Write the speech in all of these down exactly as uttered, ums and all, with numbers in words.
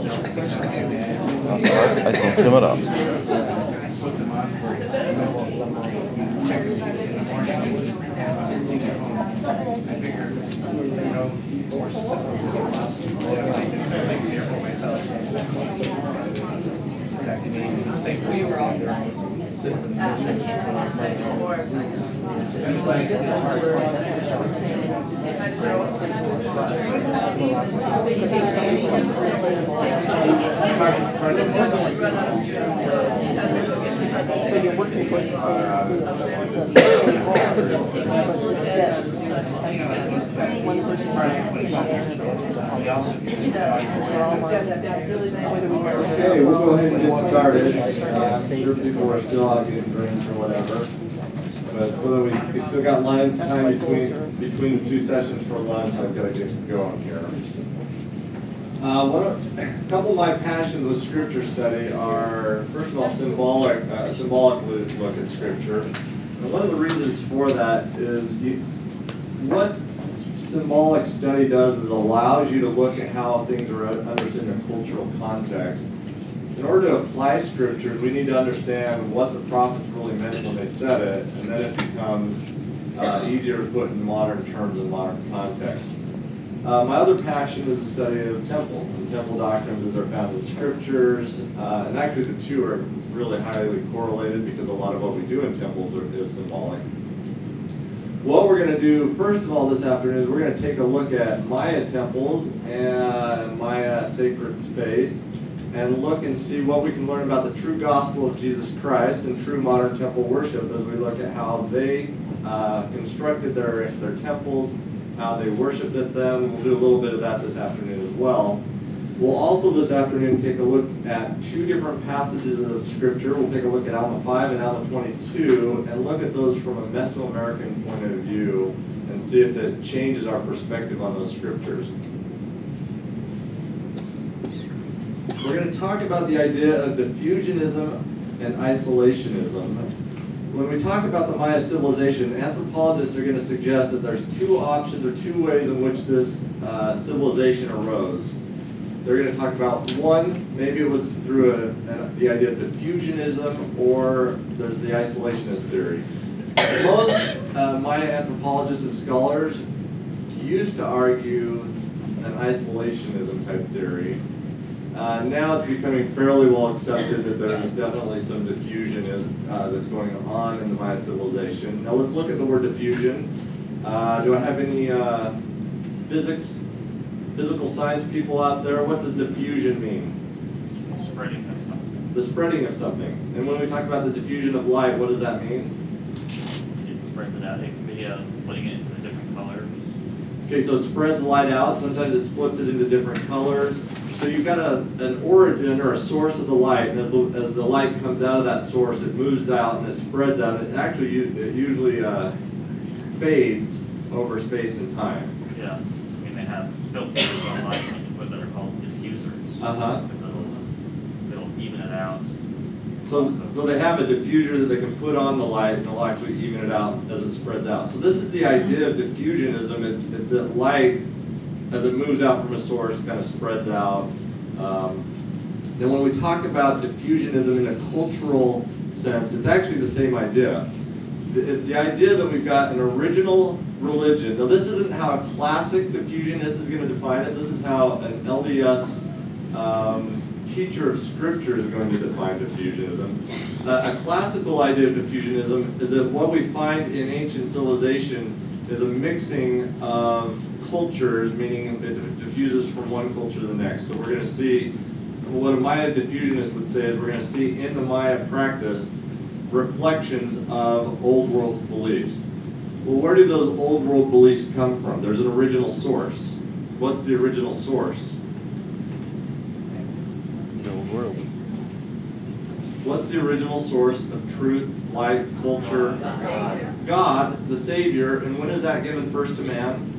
I'll start by thinking him it up. System. So you're working towards the steps. One person. Okay, we'll go ahead and get started. Uh, I'm sure people are still out getting drinks or whatever. But so that we, we still got line time between between the two sessions for lunch, I've got to get going here. Uh, one of, a couple of my passions with scripture study are, first of all, symbolic, uh, symbolic look at scripture. And one of the reasons for that is you, what symbolic study does is it allows you to look at how things are understood in a cultural context. In order to apply scriptures, we need to understand what the prophets really meant when they said it, and then it becomes uh, easier to put in modern terms and modern context. Uh, my other passion is the study of temple, and temple doctrines as are found in scriptures, uh, and actually the two are really highly correlated because a lot of what we do in temples are, is symbolic. What we're going to do, first of all, this afternoon is we're going to take a look at Maya temples and Maya sacred space, and look and see what we can learn about the true gospel of Jesus Christ and true modern temple worship as we look at how they uh, constructed their, their temples, how they worshipped at them. We'll do a little bit of that this afternoon as well. We'll also this afternoon take a look at two different passages of Scripture. We'll take a look at Alma five and Alma twenty-two and look at those from a Mesoamerican point of view and see if it changes our perspective on those Scriptures. We're going to talk about the idea of diffusionism and isolationism. When we talk about the Maya civilization, anthropologists are going to suggest that there's two options or two ways in which this uh, civilization arose. They're going to talk about one, maybe it was through a, a, the idea of diffusionism, or there's the isolationist theory. Most uh, Maya anthropologists and scholars used to argue an isolationism type theory. Uh, now it's becoming fairly well accepted that there's definitely some diffusion in, uh, that's going on in the Maya civilization. Now let's look at the word diffusion. Uh, do I have any uh, physics, physical science people out there? What does diffusion mean? Spreading of something. The spreading of something. And when we talk about the diffusion of light, what does that mean? It spreads it out. It can be uh, splitting it into different colors. Okay, so it spreads light out. Sometimes it splits it into different colors. So you've got a, an origin or a source of the light, and as the, as the light comes out of that source, it moves out and it spreads out. It actually it usually uh, fades over space and time. Yeah. I mean, they have filters on lights that are called diffusers. Uh-huh. Because it'll, it'll even it out. So, so they have a diffuser that they can put on the light, and it'll actually even it out as it spreads out. So this is the idea of diffusionism. It, it's that light, as it moves out from a source, kind of spreads out. Um, then when we talk about diffusionism in a cultural sense, it's actually the same idea. It's the idea that we've got an original religion. Now this isn't how a classic diffusionist is going to define it. This is how an L D S um, teacher of scripture is going to define diffusionism. Uh, a classical idea of diffusionism is that what we find in ancient civilization is a mixing of cultures, meaning it diffuses from one culture to the next. So we're going to see, what a Maya diffusionist would say is we're going to see in the Maya practice reflections of old world beliefs. Well, where do those old world beliefs come from? There's an original source. What's the original source? The old world. What's the original source of truth, light, culture? God, the Savior. And when is that given first to man?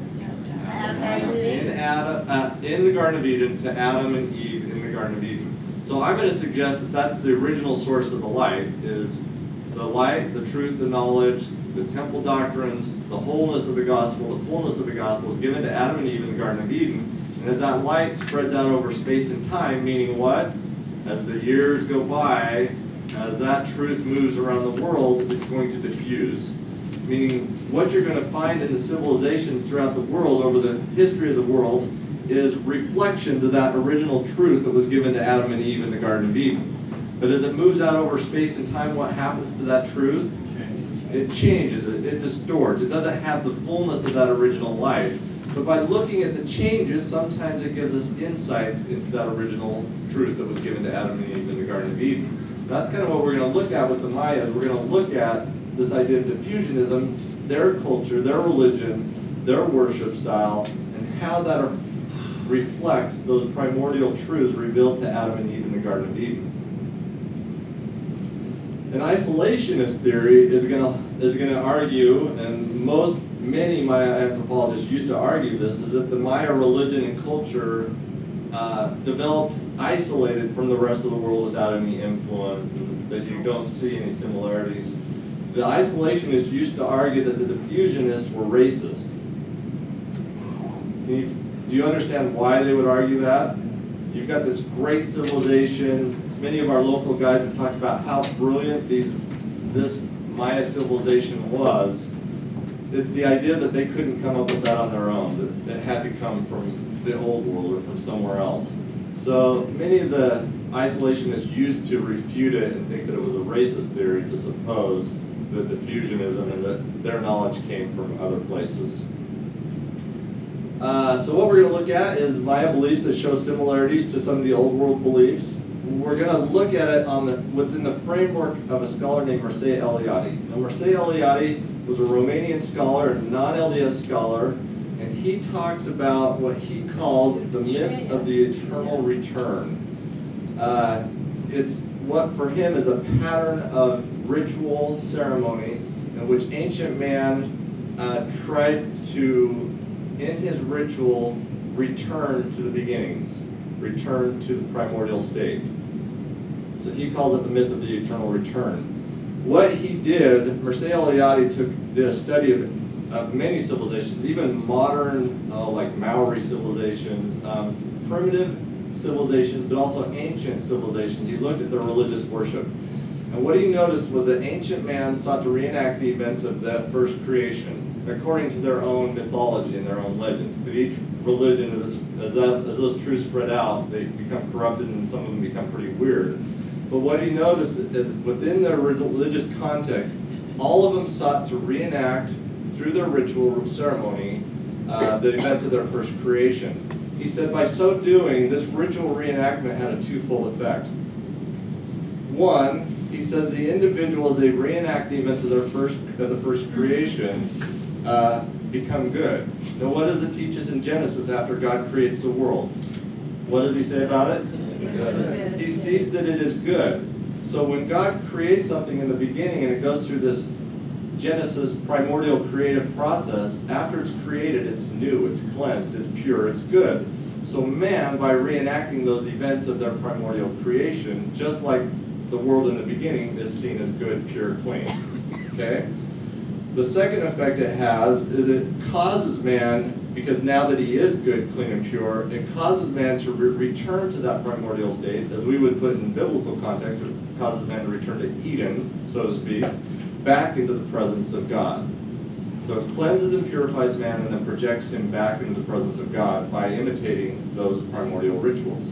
In, Adam, uh, in the Garden of Eden, to Adam and Eve in the Garden of Eden. So I'm going to suggest that that's the original source of the light, is the light, the truth, the knowledge, the temple doctrines, the wholeness of the gospel, the fullness of the gospel is given to Adam and Eve in the Garden of Eden. And And as that light spreads out over space and time, meaning what? As the years go by, as that truth moves around the world, it's going to diffuse. Meaning what you're going to find in the civilizations throughout the world over the history of the world is reflections of that original truth that was given to Adam and Eve in the Garden of Eden. But as it moves out over space and time, what happens to that truth? It changes, it, it distorts. It doesn't have the fullness of that original life. But by looking at the changes, sometimes it gives us insights into that original truth that was given to Adam and Eve in the Garden of Eden. That's kind of what we're going to look at with the Mayas. We're going to look at this idea of diffusionism, their culture, their religion, their worship style, and how that reflects those primordial truths revealed to Adam and Eve in the Garden of Eden. An isolationist theory is going to is going to argue, and most many Maya anthropologists used to argue this, is that the Maya religion and culture uh, developed isolated from the rest of the world without any influence, and that you don't see any similarities. The isolationists used to argue that the diffusionists were racist. Can you, do you understand why they would argue that? You've got this great civilization. Many of our local guides have talked about how brilliant these, this Maya civilization was. It's the idea that they couldn't come up with that on their own, that it had to come from the old world or from somewhere else. So many of the isolationists used to refute it and think that it was a racist theory to suppose that diffusionism and that their knowledge came from other places. Uh, so what we're going to look at is Maya beliefs that show similarities to some of the old world beliefs. We're going to look at it on the, within the framework of a scholar named Mircea Eliade. Now, Mircea Eliade was a Romanian scholar, a non-L D S scholar, and he talks about what he calls the myth of the eternal return. Uh, it's what for him is a pattern of ritual ceremony in which ancient man uh, tried to, in his ritual, return to the beginnings, return to the primordial state. So he calls it the myth of the eternal return. What he did, Mircea Eliade took did a study of, of many civilizations, even modern, uh, like Maori civilizations, um, primitive civilizations, but also ancient civilizations. He looked at their religious worship. And what he noticed was that ancient man sought to reenact the events of that first creation, according to their own mythology and their own legends. Because each religion, as, as, that, as those truths spread out, they become corrupted and some of them become pretty weird. But what he noticed is within their religious context, all of them sought to reenact, through their ritual ceremony, uh, the events of their first creation. He said by so doing, this ritual reenactment had a twofold effect. One, he says the individual, as they reenact the events of their first of the first creation, uh, become good. Now, what does it teach us in Genesis after God creates the world? What does he say about it? Good. He sees that it is good. So when God creates something in the beginning and it goes through this Genesis primordial creative process, after it's created, it's new, it's cleansed, it's pure, it's good. So man, by reenacting those events of their primordial creation, just like the world in the beginning, is seen as good, pure, clean. Okay? The second effect it has is it causes man, because now that he is good, clean, and pure, it causes man to re return to that primordial state, as we would put it in biblical context, it causes man to return to Eden, so to speak, back into the presence of God. So it cleanses and purifies man and then projects him back into the presence of God by imitating those primordial rituals.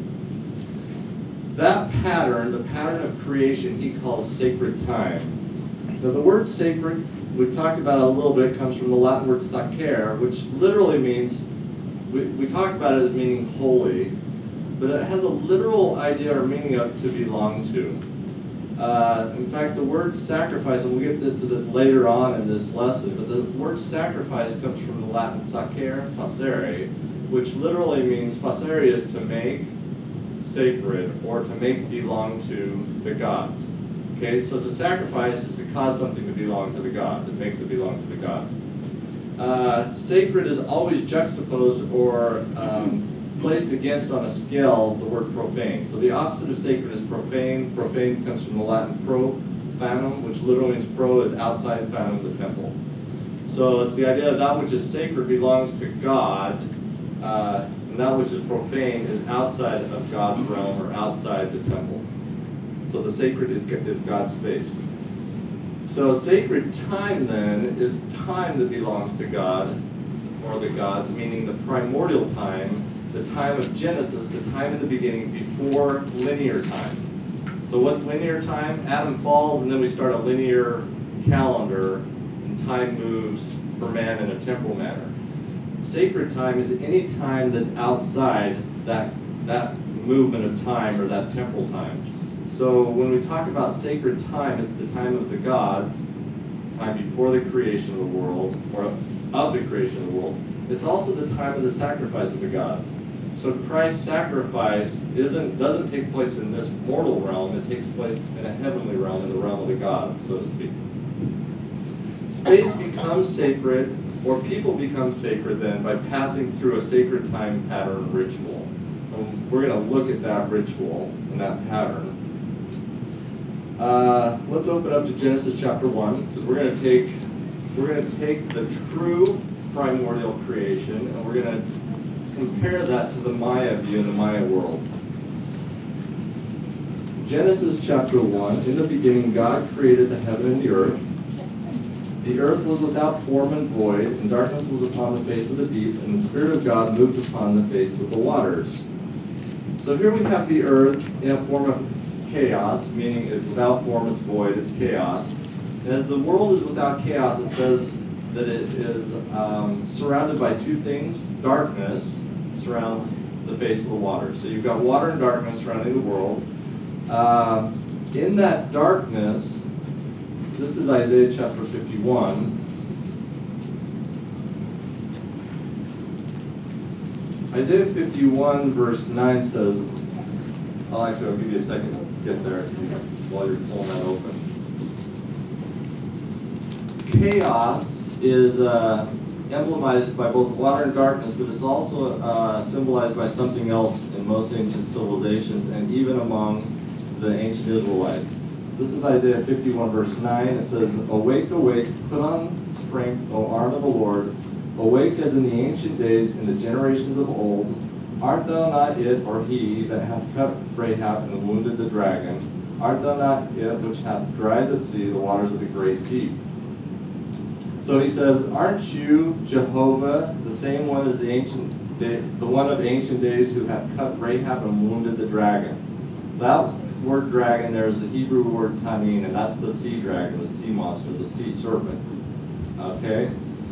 That pattern, the pattern of creation, he calls sacred time. Now the word sacred, we've talked about it a little bit, comes from the Latin word sacere, which literally means, we, we talk about it as meaning holy, but it has a literal idea or meaning of to belong to. Uh, in fact, the word sacrifice, and we'll get to this later on in this lesson, but the word sacrifice comes from the Latin sacere, facere, which literally means, facere is to make sacred, or to make belong to the gods. Okay, so to sacrifice is to cause something to belong to the gods. It makes it belong to the gods. Uh, sacred is always juxtaposed or um, placed against on a scale the word profane. So the opposite of sacred is profane. Profane comes from the Latin profanum, which literally means pro is outside, fanum the temple. So it's the idea that that which is sacred belongs to God, uh, and that which is profane is outside of God's realm or outside the temple. So the sacred is God's space. So sacred time then is time that belongs to God or the gods, meaning the primordial time, the time of Genesis, the time in the beginning before linear time. So what's linear time? Adam falls and then we start a linear calendar and time moves for man in a temporal manner. Sacred time is any time that's outside that, that movement of time or that temporal time. So when we talk about sacred time, it's the time of the gods, time before the creation of the world, or of the creation of the world. It's also the time of the sacrifice of the gods. So Christ's sacrifice isn't, doesn't take place in this mortal realm, it takes place in a heavenly realm, in the realm of the gods, so to speak. Space becomes sacred, or people become sacred then, by passing through a sacred time pattern ritual. And we're going to look at that ritual and that pattern. Uh, let's open up to Genesis chapter one, because we're going to take we're going to take the true primordial creation and we're going to compare that to the Maya view in the Maya world. Genesis chapter one, in the beginning God created the heaven and the earth. The earth was without form and void, and darkness was upon the face of the deep, and the Spirit of God moved upon the face of the waters. So here we have the earth in a form of chaos, meaning it's without form, it's void, it's chaos. And as the world is without chaos, it says that it is um, surrounded by two things. Darkness surrounds the face of the water. So you've got water and darkness surrounding the world. Uh, in that darkness, this is Isaiah chapter fifty-one. Isaiah fifty-one verse nine says, I'll actually I'll give you a second to get there while you're pulling that open. Chaos is uh, emblemized by both water and darkness, but it's also uh, symbolized by something else in most ancient civilizations and even among the ancient Israelites. This is Isaiah fifty-one verse nine. It says, "Awake, awake, put on strength, O arm of the Lord. Awake as in the ancient days, in the generations of old. Art thou not it, or he, that hath cut Rahab and wounded the dragon? Art thou not it, which hath dried the sea, the waters of the great deep?" So he says, aren't you Jehovah, the same one as the ancient day, the one of ancient days who hath cut Rahab and wounded the dragon? That word dragon there is the Hebrew word tanin, and that's the sea dragon, the sea monster, the sea serpent. Okay?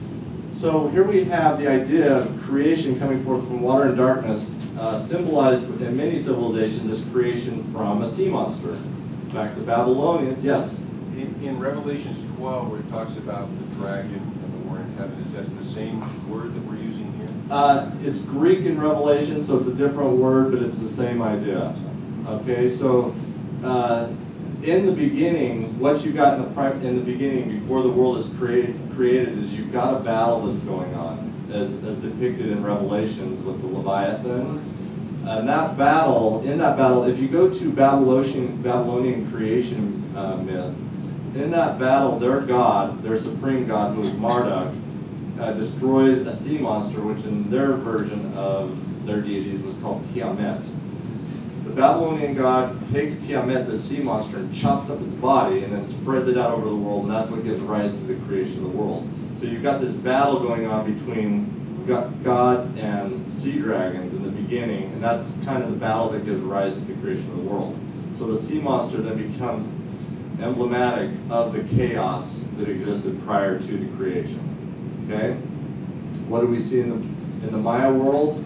So here we have the idea of creation coming forth from water and darkness, uh, symbolized in many civilizations as creation from a sea monster. In fact, the Babylonians, yes? In, in Revelations twelve, where it talks about the dragon and the war in heaven, is that the same word that we're using here? Uh, it's Greek in Revelation, so it's a different word, but it's the same idea. Okay, so uh, in the beginning, what you got in the pri- in the beginning before the world is created created is you've got a battle that's going on, as as depicted in Revelations with the Leviathan. And that battle, in that battle, if you go to Babylonian Babylonian creation uh, myth, in that battle, their god, their supreme god, who is Marduk, uh, destroys a sea monster, which in their version of their deities was called Tiamat. The Babylonian god takes Tiamat, the sea monster, and chops up its body and then spreads it out over the world, and that's what gives rise to the creation of the world. So you've got this battle going on between gods and sea dragons in the beginning, and that's kind of the battle that gives rise to the creation of the world. So the sea monster then becomes emblematic of the chaos that existed prior to the creation. Okay? What do we see in the, in the Maya world?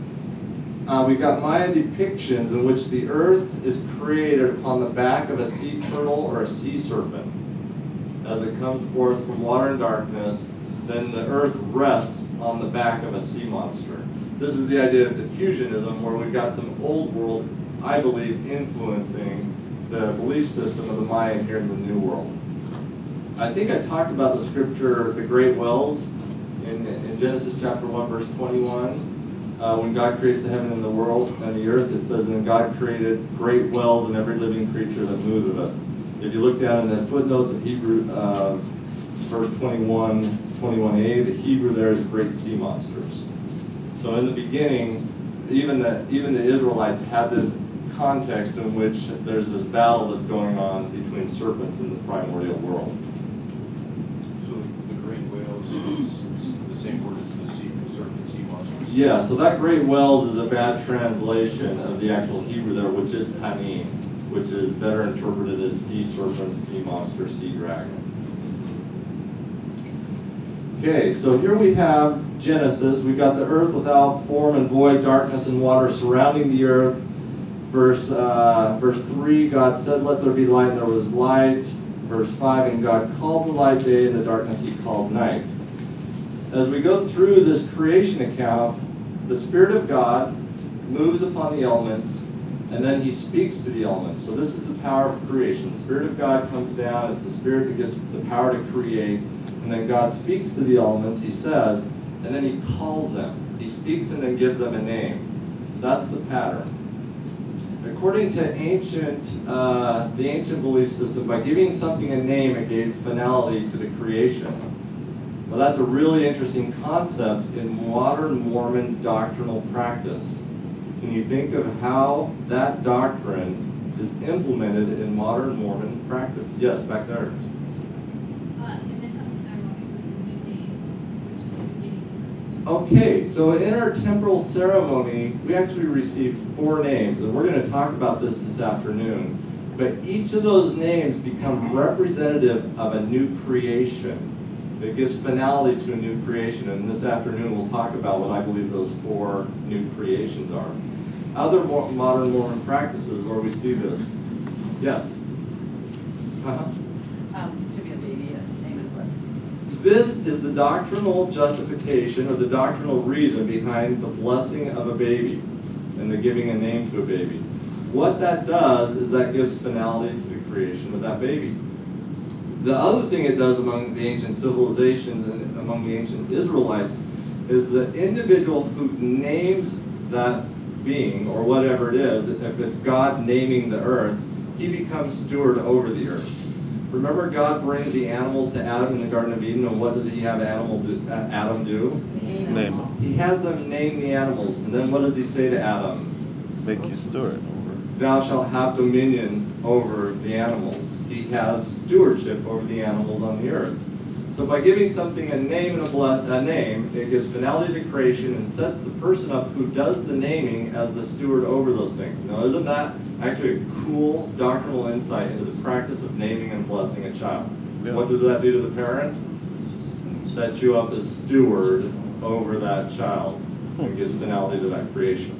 Uh, we've got Maya depictions in which the earth is created upon the back of a sea turtle or a sea serpent. As it comes forth from water and darkness, then the earth rests on the back of a sea monster. This is the idea of diffusionism, where we've got some old world, I believe, influencing the belief system of the Maya here in the New World. I think I talked about the scripture, the great wells, in, in Genesis chapter one, verse twenty-one. Uh, when God creates the heaven and the world and the earth, it says, "And God created great wells and every living creature that moveth." If you look down in the footnotes of Hebrew, uh, verse twenty-one, twenty-one a, the Hebrew there is great sea monsters. So in the beginning, even the even the Israelites had this context in which there's this battle that's going on between serpents in the primordial world. So the great whales is the same word as the sea serpent, sea monster. Yeah, so that great whales is a bad translation of the actual Hebrew there, which is tanin, which is better interpreted as sea serpent, sea monster, sea dragon. Okay, so here we have Genesis. We've got the earth without form and void, darkness and water surrounding the earth. Verse, uh, verse three, God said, let there be light, and there was light. Verse five, and God called the light day, and the darkness he called night. As we go through this creation account, the Spirit of God moves upon the elements, and then he speaks to the elements. So this is the power of creation. The Spirit of God comes down. It's the Spirit that gives the power to create. And then God speaks to the elements, he says, and then he calls them. He speaks and then gives them a name. That's the pattern. According to ancient, uh, the ancient belief system, by giving something a name, it gave finality to the creation. Well, that's a really interesting concept in modern Mormon doctrinal practice. Can you think of how that doctrine is implemented in modern Mormon practice? Yes, back there. Uh, in the temple ceremonies of the new name, which is the beginning. Okay, so in our temporal ceremony, we actually received four names, and we're going to talk about this this afternoon. But each of those names become representative of a new creation. It gives finality to a new creation, and this afternoon we'll talk about what I believe those four new creations are. Other more modern Mormon practices where we see this. Yes? Uh-huh. Um, to be a baby, a name and blessing. This is the doctrinal justification or the doctrinal reason behind the blessing of a baby and the giving a name to a baby. What that does is that gives finality to the creation of that baby. The other thing it does among the ancient civilizations and among the ancient Israelites is the individual who names that being, or whatever it is, if it's God naming the earth, he becomes steward over the earth. Remember, God brings the animals to Adam in the Garden of Eden, and what does he have animal do, uh, Adam do? Name. He has them name the animals, and then what does he say to Adam? Make you steward. Thou shalt have dominion over the animals. He has stewardship over the animals on the earth. So by giving something a name and a, ble- a name, it gives finality to creation and sets the person up who does the naming as the steward over those things. Now, isn't that actually a cool doctrinal insight into the practice of naming and blessing a child? Yeah. What does that do to the parent? Set you up as steward over that child and gives finality to that creation.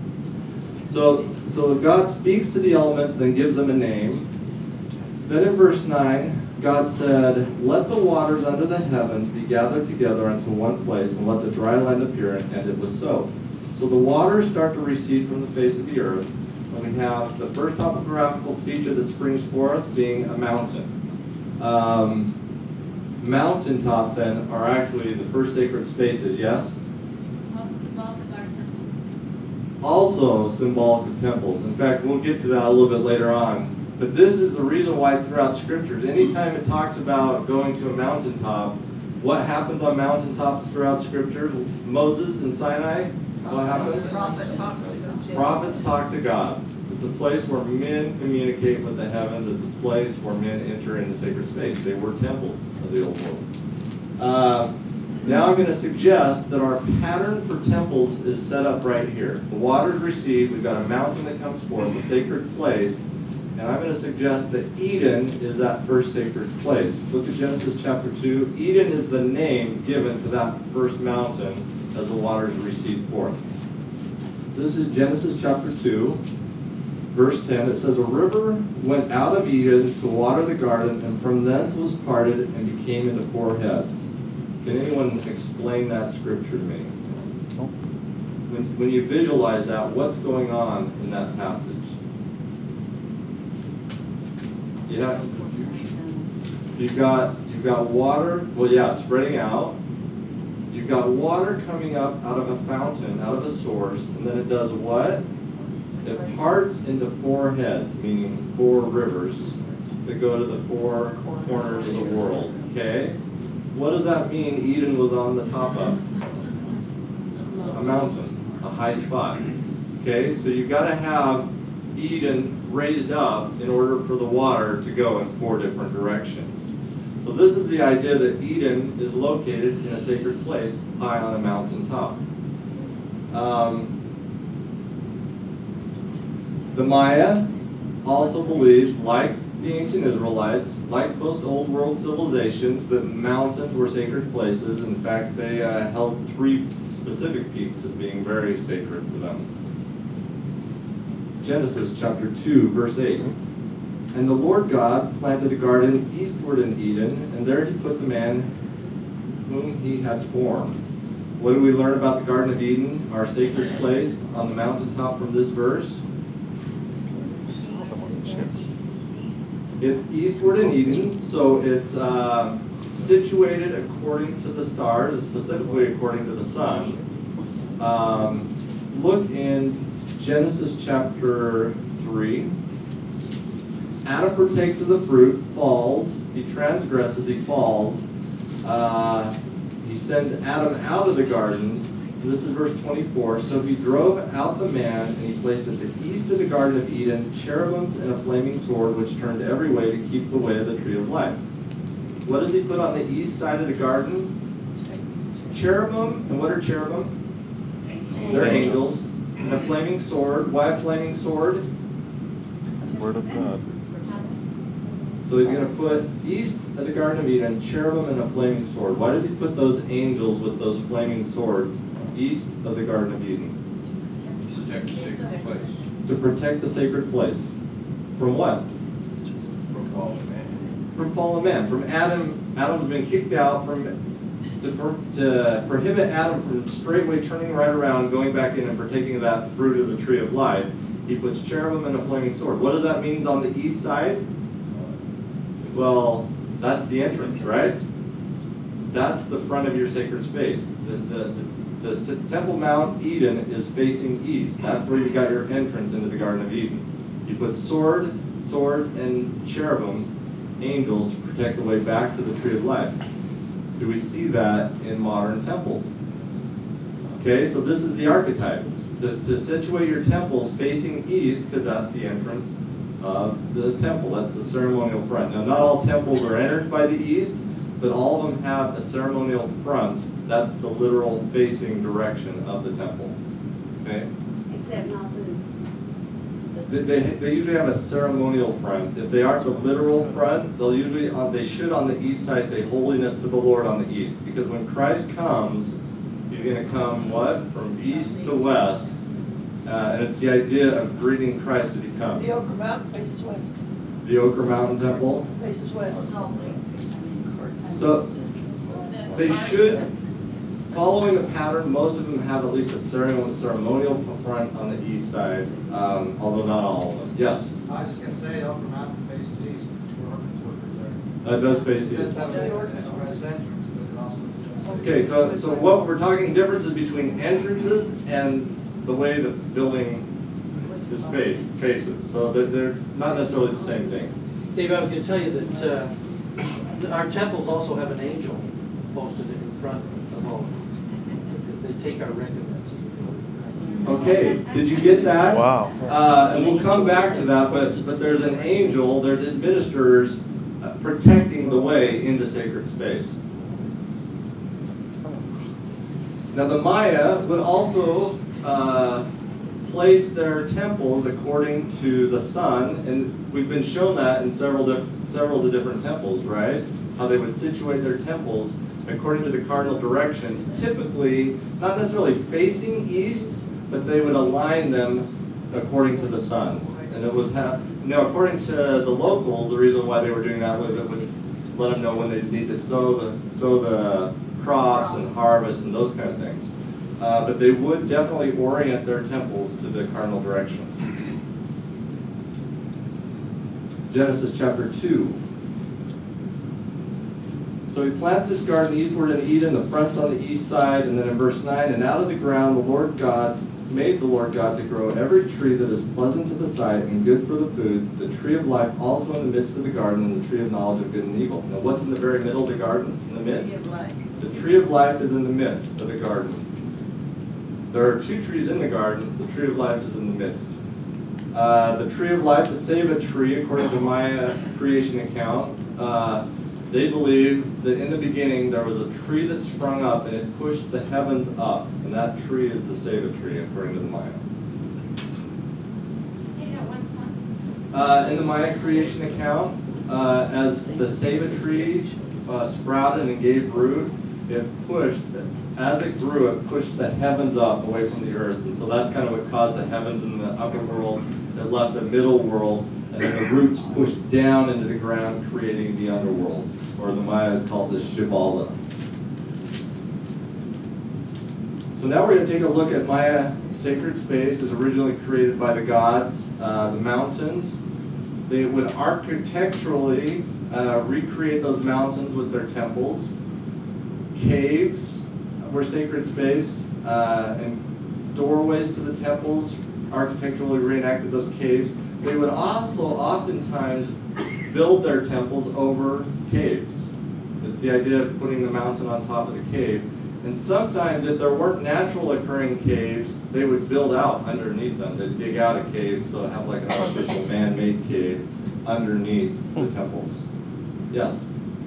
So, so God speaks to the elements, then gives them a name. Then in verse nine, God said, let the waters under the heavens be gathered together unto one place, and let the dry land appear, and it was so. So the waters start to recede from the face of the earth, and we have the first topographical feature that springs forth being a mountain. Um, mountaintops then are actually the first sacred spaces, yes? Also symbolic of our temples. Also symbolic of temples. In fact, we'll get to that a little bit later on. But this is the reason why throughout Scriptures, anytime it talks about going to a mountaintop, what happens on mountaintops throughout Scripture? Moses and Sinai, what happens? Prophet talks to God. Prophets talk to gods. It's a place where men communicate with the heavens. It's a place where men enter into sacred space. They were temples of the old world. Uh, now I'm going to suggest that our pattern for temples is set up right here. The waters recede. We've got a mountain that comes forth, a sacred place. And I'm going to suggest that Eden is that first sacred place. Look at Genesis chapter two. Eden is the name given to that first mountain as the waters recede forth. This is Genesis chapter two, verse ten. It says, a river went out of Eden to water the garden, and from thence was parted and became into four heads. Can anyone explain that scripture to me? When, when you visualize that, what's going on in that passage? Yeah, you've got you've got water. Well, yeah, it's spreading out. You've got water coming up out of a fountain, out of a source, and then it does what? It parts into four heads, meaning four rivers that go to the four corners of the world. Okay, what does that mean? Eden was on the top of a mountain, a high spot. Okay, so you've got to have Eden raised up in order for the water to go in four different directions. So this is the idea that Eden is located in a sacred place high on a mountaintop. Um, the Maya also believed, like the ancient Israelites, like most old world civilizations, that mountains were sacred places. In fact, they uh, held three specific peaks as being very sacred for them. Genesis chapter two, verse eight. And the Lord God planted a garden eastward in Eden, and there he put the man whom he had formed. What do we learn about the Garden of Eden, our sacred place on the mountaintop from this verse? It's eastward in Eden, so it's uh, situated according to the stars, and specifically according to the sun. Um, look in Genesis chapter three. Adam partakes of the fruit, falls, he transgresses, he falls. Uh, he sends Adam out of the gardens. This is verse twenty-four. So he drove out the man, and he placed at the east of the Garden of Eden cherubims and a flaming sword, which turned every way to keep the way of the tree of life. What does he put on the east side of the garden? Cherubim. And what are cherubim? They're angels. And a flaming sword. Why a flaming sword? Word of God. So he's going to put east of the Garden of Eden, cherubim and a flaming sword. Why does he put those angels with those flaming swords east of the Garden of Eden? Protect the sacred place To protect the sacred place. From what? from fallen man. From fallen man. From Adam. Adam's been kicked out. From to, per, to prohibit Adam from straightway turning right around, going back in and partaking of that fruit of the tree of life, he puts cherubim and a flaming sword. What does that mean on the east side? Well, that's the entrance, right? That's the front of your sacred space. The, the, the, the Temple Mount Eden is facing east. That's where you got your entrance into the Garden of Eden. You put sword, swords, and cherubim, angels, to protect the way back to the tree of life. Do we see that in modern temples? Okay, so this is the archetype. To, to situate your temples facing east, because that's the entrance of the temple. That's the ceremonial front. Now, not all temples are entered by the east, but all of them have a ceremonial front. That's the literal facing direction of the temple. Okay? Except not the. They, they, they usually have a ceremonial front. If they aren't the literal front, they'll usually, uh, they should on the east side say holiness to the Lord on the east. Because when Christ comes, he's going to come what? From east to west. Uh, and it's the idea of greeting Christ as he comes. The Ochre Mountain faces west. The Ochre Mountain Temple. Faces west. So they should, following the pattern, most of them have at least a ceremonial front on the east side, um, although not all of them. Yes? I was just gonna say, Elker Mountain faces east, we're working toward there. That does face It does east. have a west entrance, but it also does. Okay, so, so what we're talking differences between entrances and the way the building is faced, faces. So they're, they're not necessarily the same thing. Dave, I was going to tell you that uh, our temples also have an angel posted in front of all of them. They take our recommends. Okay, did you get that? Wow. Uh, and we'll come back to that, but, but there's an angel, there's administrators uh, protecting the way into sacred space. Now the Maya would also uh, place their temples according to the sun, and we've been shown that in several, diff several of the different temples, right? How they would situate their temples according to the cardinal directions, typically not necessarily facing east, but they would align them according to the sun. And it was, ha now according to the locals, the reason why they were doing that was it would let them know when they need to sow the, sow the crops and harvest and those kind of things. Uh, but they would definitely orient their temples to the cardinal directions. Genesis chapter two. So he plants his garden eastward in Eden, the front's on the east side, and then in verse nine, and out of the ground the Lord God made the Lord God to grow every tree that is pleasant to the sight and good for the food, the tree of life also in the midst of the garden, and the tree of knowledge of good and evil. Now what's in the very middle of the garden? In the midst? The tree of life is in the midst of the garden. There are two trees in the garden. The tree of life is in the midst. Uh, the tree of life, the Seva tree, according to Maya creation account, uh, they believe that in the beginning there was a tree that sprung up and it pushed the heavens up, and that tree is the Seva tree, according to the Maya. Say that once more. Uh, in the Maya creation account, uh, as the Seva tree uh, sprouted and gave root, it pushed, as it grew, it pushed the heavens up away from the earth. And so that's kind of what caused the heavens in the upper world. It left a middle world, and then the roots pushed down into the ground, creating the underworld, or the Maya called this Shibboleth. So now we're going to take a look at Maya sacred space as originally created by the gods, uh, the mountains. They would architecturally uh, recreate those mountains with their temples. Caves were sacred space, uh, and doorways to the temples architecturally reenacted those caves. They would also oftentimes build their temples over caves. It's the idea of putting the mountain on top of the cave. And sometimes, if there weren't natural occurring caves, they would build out underneath them. They'd dig out a cave, so have like an artificial man-made cave underneath the temples. Yes?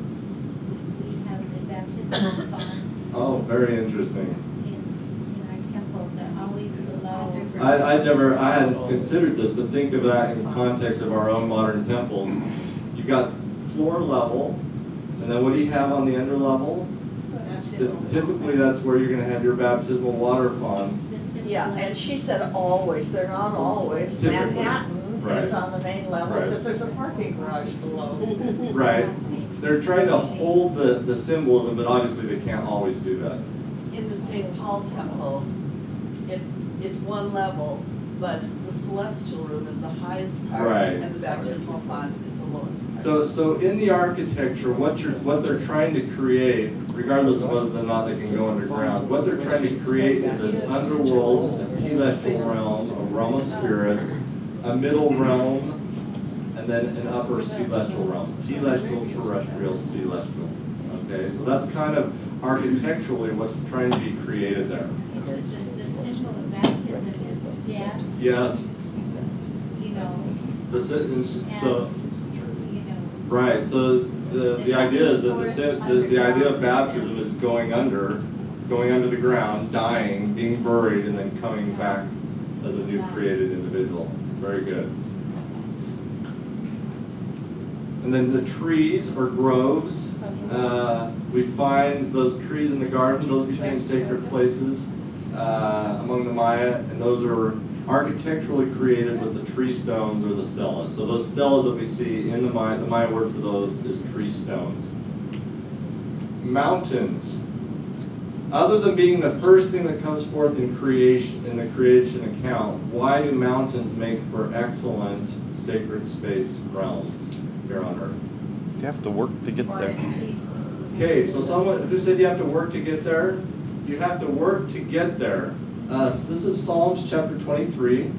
We have the baptismal font Oh, very interesting. in, in our temples, they're always below. I, I never, I hadn't considered this, but think of that in the context of our own modern temples. You've got floor level, and then what do you have on the under level? Typically, that's where you're going to have your baptismal water fonts. Yeah, and she said always, they're not always. Typically. Manhattan Right. is on the main level Right. because there's a parking garage below. Right. They're trying to hold the, the symbolism, but obviously they can't always do that. In the Saint Paul Temple, it, it's one level, but the celestial room is the highest part, Right. and the baptismal font is the lowest part. So, so in the architecture, what you're, what they're trying to create, regardless of whether or not they can go underground, what they're trying to create is an underworld, a telestial realm, a realm of spirits, a middle realm, and then an upper celestial realm. Telestial, terrestrial, celestial. Okay, so that's kind of architecturally what's trying to be created there. The, the symbol of baptism is death, Yes, you know, the si- so. you know. Right, so the, the idea is that the, sin- the, the idea of baptism is going under, going under the ground, dying, being buried, and then coming back as a new created individual. Very good. And then the trees or groves, uh, we find those trees in the garden, those became sacred places uh, among the Maya, and those are architecturally created with the tree stones or the stelas. So those stelas that we see in the Maya, the Maya word for those is tree stones. Mountains. Other than being the first thing that comes forth in creation, in the creation account, why do mountains make for excellent sacred space realms here on earth? You have to work to get there. Okay, so someone who said you have to work to get there, you have to work to get there. Uh, so this is Psalms chapter twenty-three.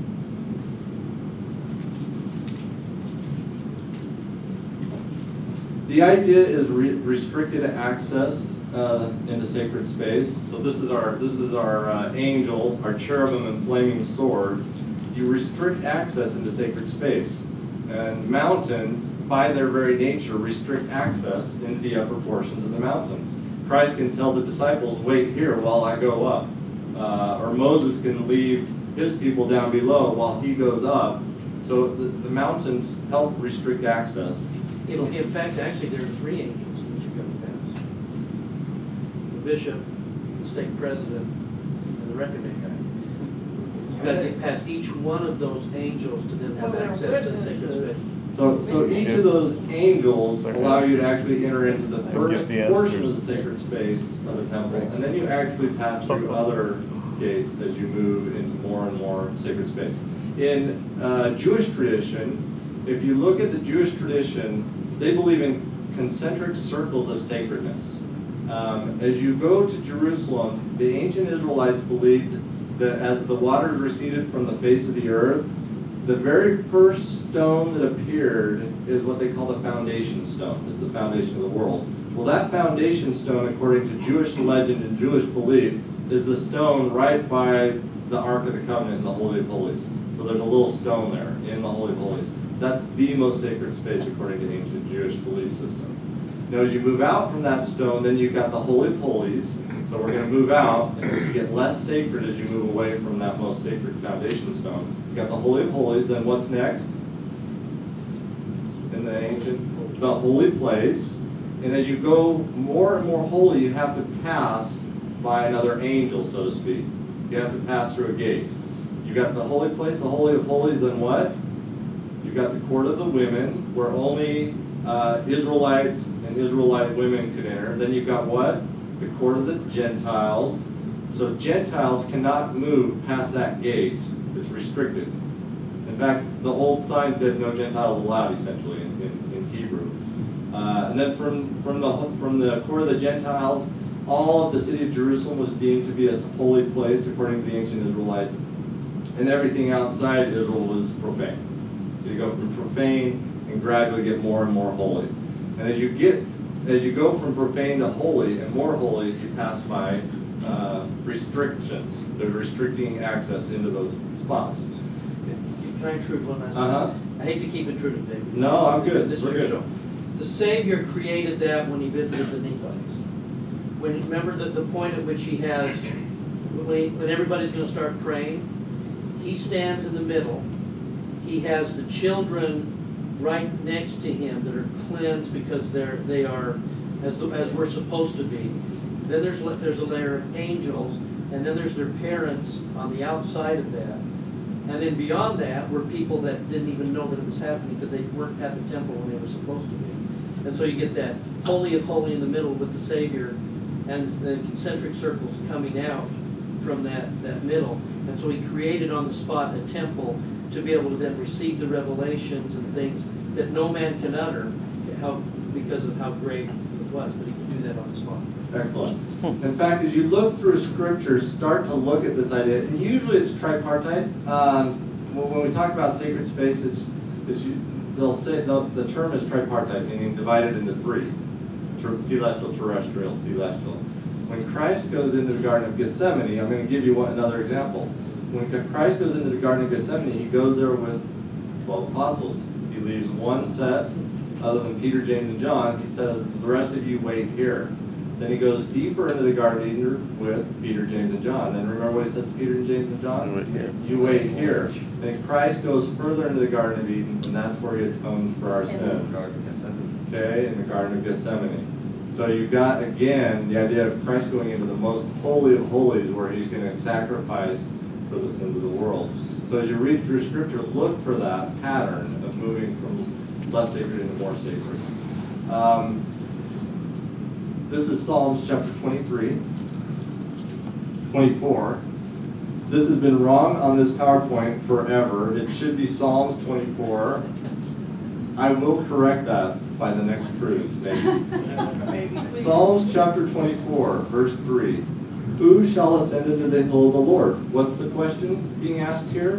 The idea is re restricted access uh, into sacred space. So this is our this is our uh, angel, our cherubim and flaming sword. You restrict access into sacred space, and mountains, by their very nature, restrict access into the upper portions of the mountains. Christ can tell the disciples, "Wait here while I go up," uh, or Moses can leave his people down below while he goes up. So the, the mountains help restrict access. So, In, in fact, actually, there are three angels in which you come to pass. The bishop, the stake president, and the reckoning guy. You've got to get past each one of those angels to then Well, have they're access to the sacred witnesses. space. so, so each of those angels allow you to actually enter into the And first get the portion of answers. the sacred space of the temple, and then you actually pass through other gates as you move into more and more sacred space. In uh, Jewish tradition, if you look at the Jewish tradition, they believe in concentric circles of sacredness. Um, as you go to Jerusalem, the ancient Israelites believed that as the waters receded from the face of the earth, the very first stone that appeared is what they call the foundation stone. It's the foundation of the world. Well, that foundation stone, according to Jewish legend and Jewish belief, is the stone right by the Ark of the Covenant in the Holy of Holies. So there's a little stone there in the Holy of Holies. That's the most sacred space according to ancient Jewish belief system. Now as you move out from that stone, then you've got the Holy of Holies. So we're going to move out, and you get less sacred as you move away from that most sacred foundation stone. You've got the Holy of Holies, then what's next? In the ancient, the holy place. And as you go more and more holy, you have to pass by another angel, so to speak. You have to pass through a gate. You got the holy place, the Holy of Holies, then what? You've got the court of the women, where only uh, Israelites and Israelite women could enter. Then you've got what? The court of the Gentiles. So Gentiles cannot move past that gate. It's restricted. In fact, the old sign said no Gentiles allowed, essentially, in, in, in Hebrew. Uh, and then from, from, the, from the court of the Gentiles, all of the city of Jerusalem was deemed to be a holy place, according to the ancient Israelites. And everything outside Israel was profane. So you go from profane and gradually get more and more holy. And as you get, as you go from profane to holy and more holy, you pass by uh, restrictions. There's restricting access into those spots. Can I intrude one last Uh-huh. time? I hate to keep intruding, David. No, I'm good. This is We're your good. show. The Savior created that when he visited the Nephites. When, remember that the point at which he has, when, he, when everybody's going to start praying, he stands in the middle. He has the children right next to him that are cleansed because they're they are as the, as we're supposed to be. Then there's there's a layer of angels, and then there's their parents on the outside of that. And then beyond that were people that didn't even know that it was happening because they weren't at the temple when they were supposed to be. And so you get that Holy of Holy in the middle with the Savior, and then concentric circles coming out from that, that middle. And so he created on the spot a temple to be able to then receive the revelations and things that no man can utter how, because of how great it was. But he can do that on the spot. Excellent. In fact, as you look through scriptures, start to look at this idea, and usually it's tripartite. Um, when we talk about sacred space, it's, it's they'll say they'll, the term is tripartite, meaning divided into three: celestial, terrestrial, celestial. When Christ goes into the Garden of Gethsemane, I'm going to give you one, another example. When Christ goes into the Garden of Gethsemane, he goes there with twelve apostles. He leaves one set, other than Peter, James, and John. He says, the rest of you wait here. Then he goes deeper into the Garden of Eden with Peter, James, and John. Then remember what he says to Peter, and James, and John? You wait here. You wait here. Then Christ goes further into the Garden of Eden, and that's where he atones for our sins. Okay, in the Garden of Gethsemane. So you got, again, the idea of Christ going into the most holy of holies where he's going to sacrifice for the sins of the world. So as you read through Scripture, look for that pattern of moving from less sacred into more sacred. Um, this is Psalms chapter twenty-three, twenty-four. This has been wrong on this PowerPoint forever. It should be Psalms twenty-four. I will correct that by the next cruise, maybe. Psalms chapter twenty-four, verse three. Who shall ascend into the hill of the Lord? What's the question being asked here?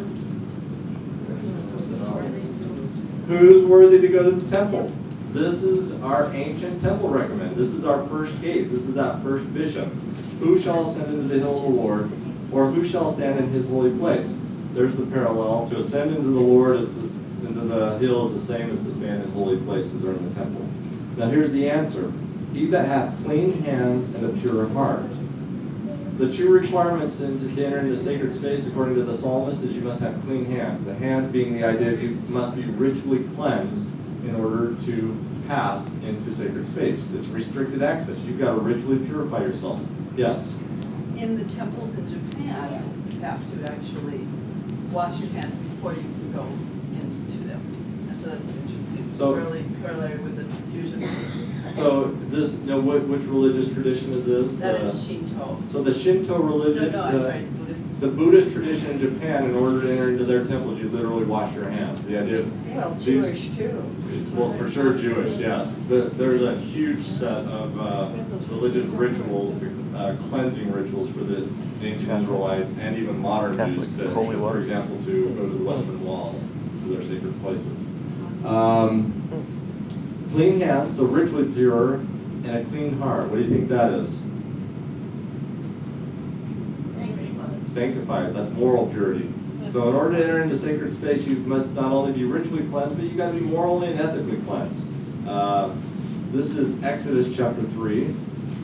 Who's worthy to go to the temple? This is our ancient temple recommend. This is our first gate. This is that first bishop. Who shall ascend into the hill of the Lord? Or who shall stand in his holy place? There's the parallel. To ascend into the Lord is to, into the hill is the same as to stand in holy places or in the temple. Now here's the answer. He that hath clean hands and a pure heart. The two requirements to, to enter into sacred space, according to the psalmist, is you must have clean hands. The hand being the idea of you must be ritually cleansed in order to pass into sacred space. It's restricted access. You've got to ritually purify yourselves. Yes? In the temples in Japan, you have to actually wash your hands before you can go into them. And so that's an interesting So- corollary corollary with the fusion. So this, you know, what, which religious tradition is this? That The- is Shinto. So the Shinto religion, No, no, I'm the- sorry, it's Buddhist. the Buddhist tradition in Japan, in order to enter into their temples, you literally wash your hands. The idea of Well, these- Jewish too. Well, for sure Jewish, yes. The, there's a huge set of uh, religious rituals, to, uh, cleansing rituals for the ancient Israelites and even modern Catholics, Jews, the to, Holy for Water. example, to go to the Western Wall, to their sacred places. Um, clean hands, so ritually pure, and a clean heart. What do you think that is? sanctified. That's moral purity. So in order to enter into sacred space, you must not only be ritually cleansed, but you got to be morally and ethically cleansed. Uh, this is Exodus chapter three.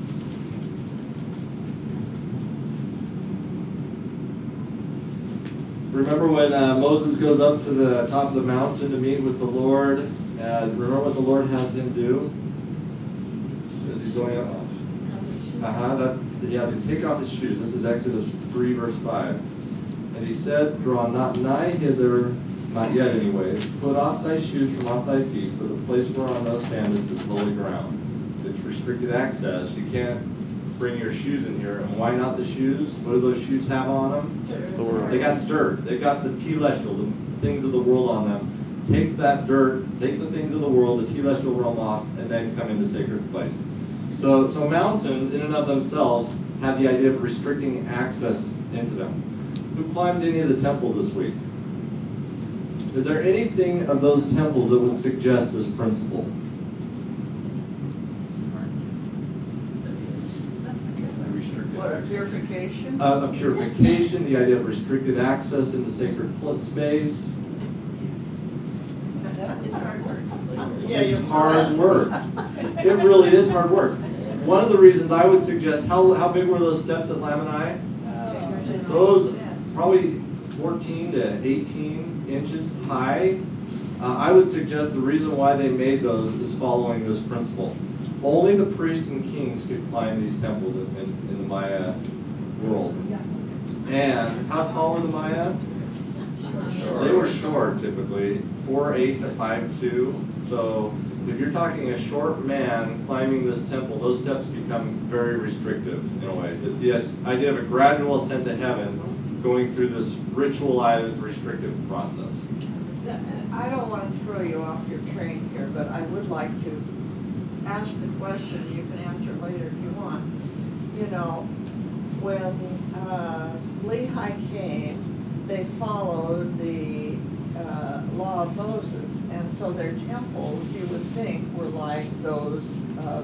Remember when uh, Moses goes up to the top of the mountain to meet with the Lord, and remember what the Lord has him do as he's going up? Uh-huh, that's, he has him take off his shoes. This is Exodus three, verse five. And he said, draw not nigh hither, not yet anyway. Put off thy shoes from off thy feet, for the place whereon thou standest is holy ground. It's restricted access. You can't bring your shoes in here. And why not the shoes? What do those shoes have on them? Dirt. They got dirt. They got the telestial, the things of the world on them. Take that dirt, take the things of the world, the telestial realm off, and then come into sacred place. So, so mountains, in and of themselves, have the idea of restricting access into them. Who climbed any of the temples this week? Is there anything of those temples that would suggest this principle? What, a purification? Uh, a purification, the idea of restricted access into sacred pl- space. It's hard work. Yeah, you're It's hard smart. work. It really is hard work. One of the reasons I would suggest, how, how big were those steps at Lamini? Those probably fourteen to eighteen inches high. Uh, I would suggest the reason why they made those is following this principle. Only the priests and kings could climb these temples in, in, in the Maya world. And how tall were the Maya? They were short typically, four eight to five two. So if you're talking a short man climbing this temple, those steps become very restrictive in a way. It's the idea of a gradual ascent to heaven going through this ritualized, restrictive process. I don't want to throw you off your train here, but I would like to ask the question, you can answer it later if you want. You know, when uh, Lehi came, they followed the uh, law of Moses, and so their temples, you would think, were like those of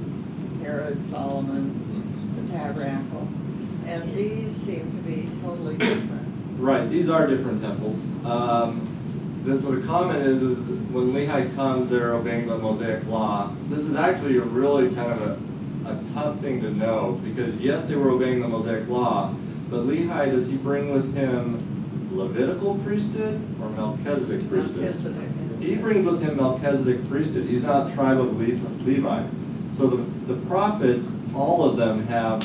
Herod, Solomon, the tabernacle, and these seem to be totally different. Right, these are different temples. Um, then, so the comment is, is when Lehi comes, they're obeying the Mosaic law. This is actually a really kind of a, a tough thing to know, because yes, they were obeying the Mosaic law, but Lehi, does he bring with him Levitical priesthood or Melchizedek priesthood? Melchizedek. He brings with him Melchizedek priesthood. He's not a tribe of Levi. So the, the prophets, all of them have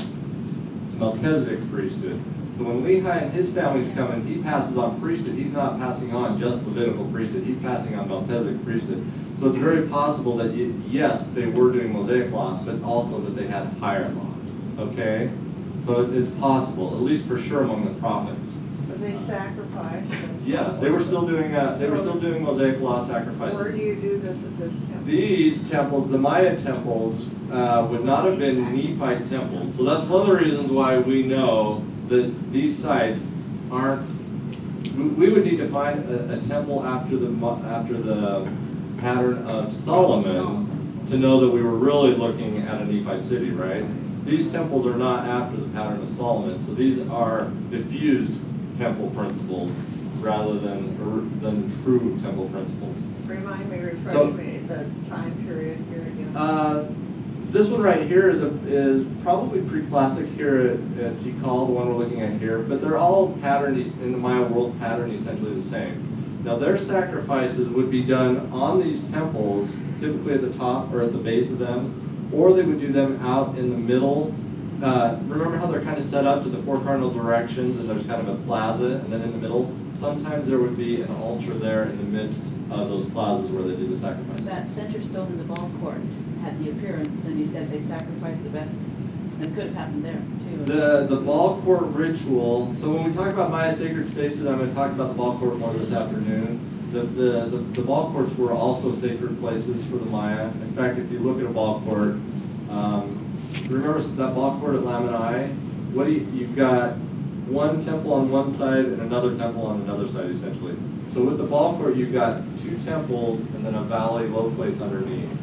Melchizedek priesthood. So when Lehi and his family's coming, he passes on priesthood. He's not passing on just Levitical priesthood. He's passing on Melchizedek priesthood. So it's very possible that, it, yes, they were doing Mosaic law, but also that they had higher law. Okay? So it, it's possible, at least for sure among the prophets. But they sacrificed and so Yeah, they were still doing uh, they were still doing Mosaic law sacrifices. Where do you do this at this temple? These temples, the Maya temples, uh, would not have been Nephite temples. So that's one of the reasons why we know that these sites aren't. We, we would need to find a, a temple after the after the pattern of Solomon to know that we were really looking at a Nephite city, right? These temples are not after the pattern of Solomon, so these are diffused temple principles rather than than true temple principles. Remind me, refresh So- me, the time period here again. Uh, this one right here is a, is probably pre-classic here at, at Tikal, the one we're looking at here, but they're all patterned es- in the Maya world pattern essentially the same. Now their sacrifices would be done on these temples, typically at the top or at the base of them, or they would do them out in the middle. Uh, remember how they're kind of set up to the four cardinal directions, and there's kind of a plaza, and then in the middle, sometimes there would be an altar there in the midst of those plazas where they do the sacrifices. That center stone in the ball court had the appearance, and he said they sacrificed the best. It could have happened there, too. The, the ball court ritual, so when we talk about Maya sacred spaces, I'm going to talk about the ball court more this afternoon. The, the, the, the ball courts were also sacred places for the Maya. In fact, if you look at a ball court, um, remember that ball court at Lamini? What do you, you've got one temple on one side and another temple on another side, essentially. So with the ball court, you've got two temples and then a valley low place underneath.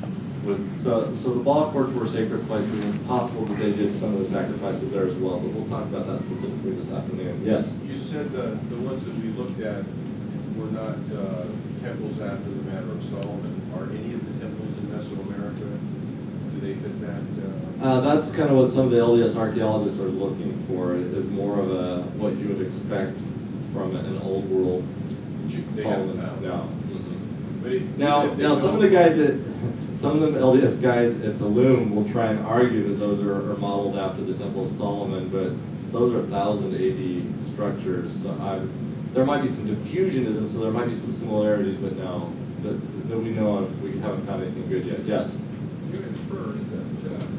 With, so, so the ball courts were sacred places, and it's possible that they did some of the sacrifices there as well, but we'll talk about that specifically this afternoon. Yes? You said the, the ones that we looked at were not uh, temples after the manner of Solomon. Are any of the temples in Mesoamerica, do they fit that? Uh, Uh, that's kind of what some of the L D S archaeologists are looking for, is more of a, what you would expect from an old world They Solomon. haven't found. No. Mm-mm. but it- Now, if they now some don't- of the guys that, some of the L D S guides at Tulum will try and argue that those are, are modeled after the Temple of Solomon, but those are one thousand A D structures. So I, there might be some diffusionism, so there might be some similarities, but no, that, that we know of, we haven't found anything good yet. Yes? You inferred that uh,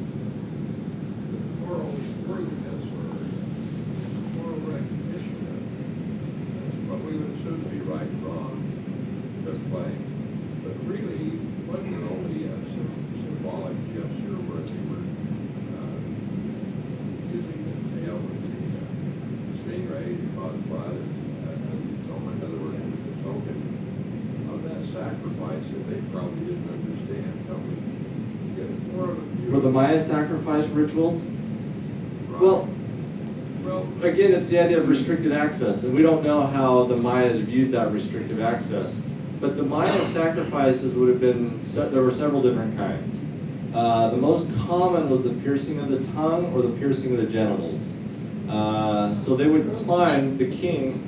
moral worthiness or moral recognition of what we would assume to be right and wrong took place. But really, wasn't it only a sim- symbolic gesture where they were uh, using the tail with the uh, stingray to cause blood? Uh, so in other words, it was a token of that sacrifice that they probably didn't understand. So we get more of a view. For the Maya sacrifice rituals? Right. Well, Well, again, it's the idea of restricted access, and we don't know how the Mayas viewed that restrictive access. But the Maya sacrifices would have been, se- there were several different kinds. Uh, the most common was the piercing of the tongue or the piercing of the genitals. Uh, so they would climb, the king,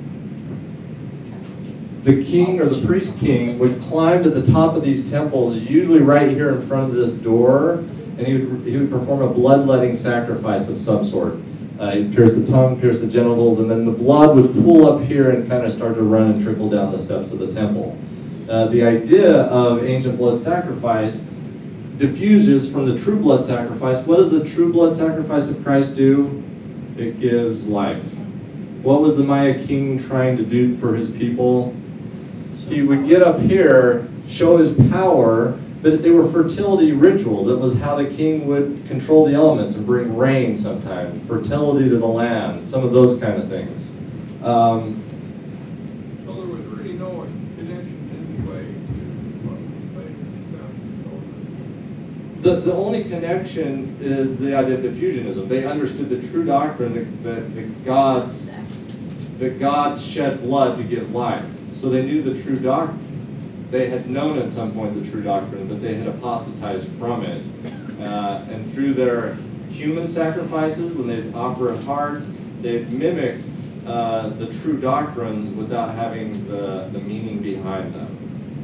the king or the priest king would climb to the top of these temples, usually right here in front of this door, and he would, he would perform a bloodletting sacrifice of some sort. Uh, he'd pierce the tongue, pierce the genitals, and then the blood would pool up here and kind of start to run and trickle down the steps of the temple. Uh, the idea of ancient blood sacrifice diffuses from the true blood sacrifice. What does the true blood sacrifice of Christ do? It gives life. What was the Maya king trying to do for his people? He would get up here, show his power, but they were fertility rituals. It was how the king would control the elements and bring rain sometimes, fertility to the land, some of those kind of things. Um, so there was really no connection anyway to what was later. the, the only connection is the idea of diffusionism. They understood the true doctrine that, that, that God's that God's shed blood to give life. So they knew the true doctrine. They had known at some point the true doctrine, but they had apostatized from it. Uh, and through their human sacrifices, when they'd offer a heart, they'd mimicked uh, the true doctrines without having the, the meaning behind them.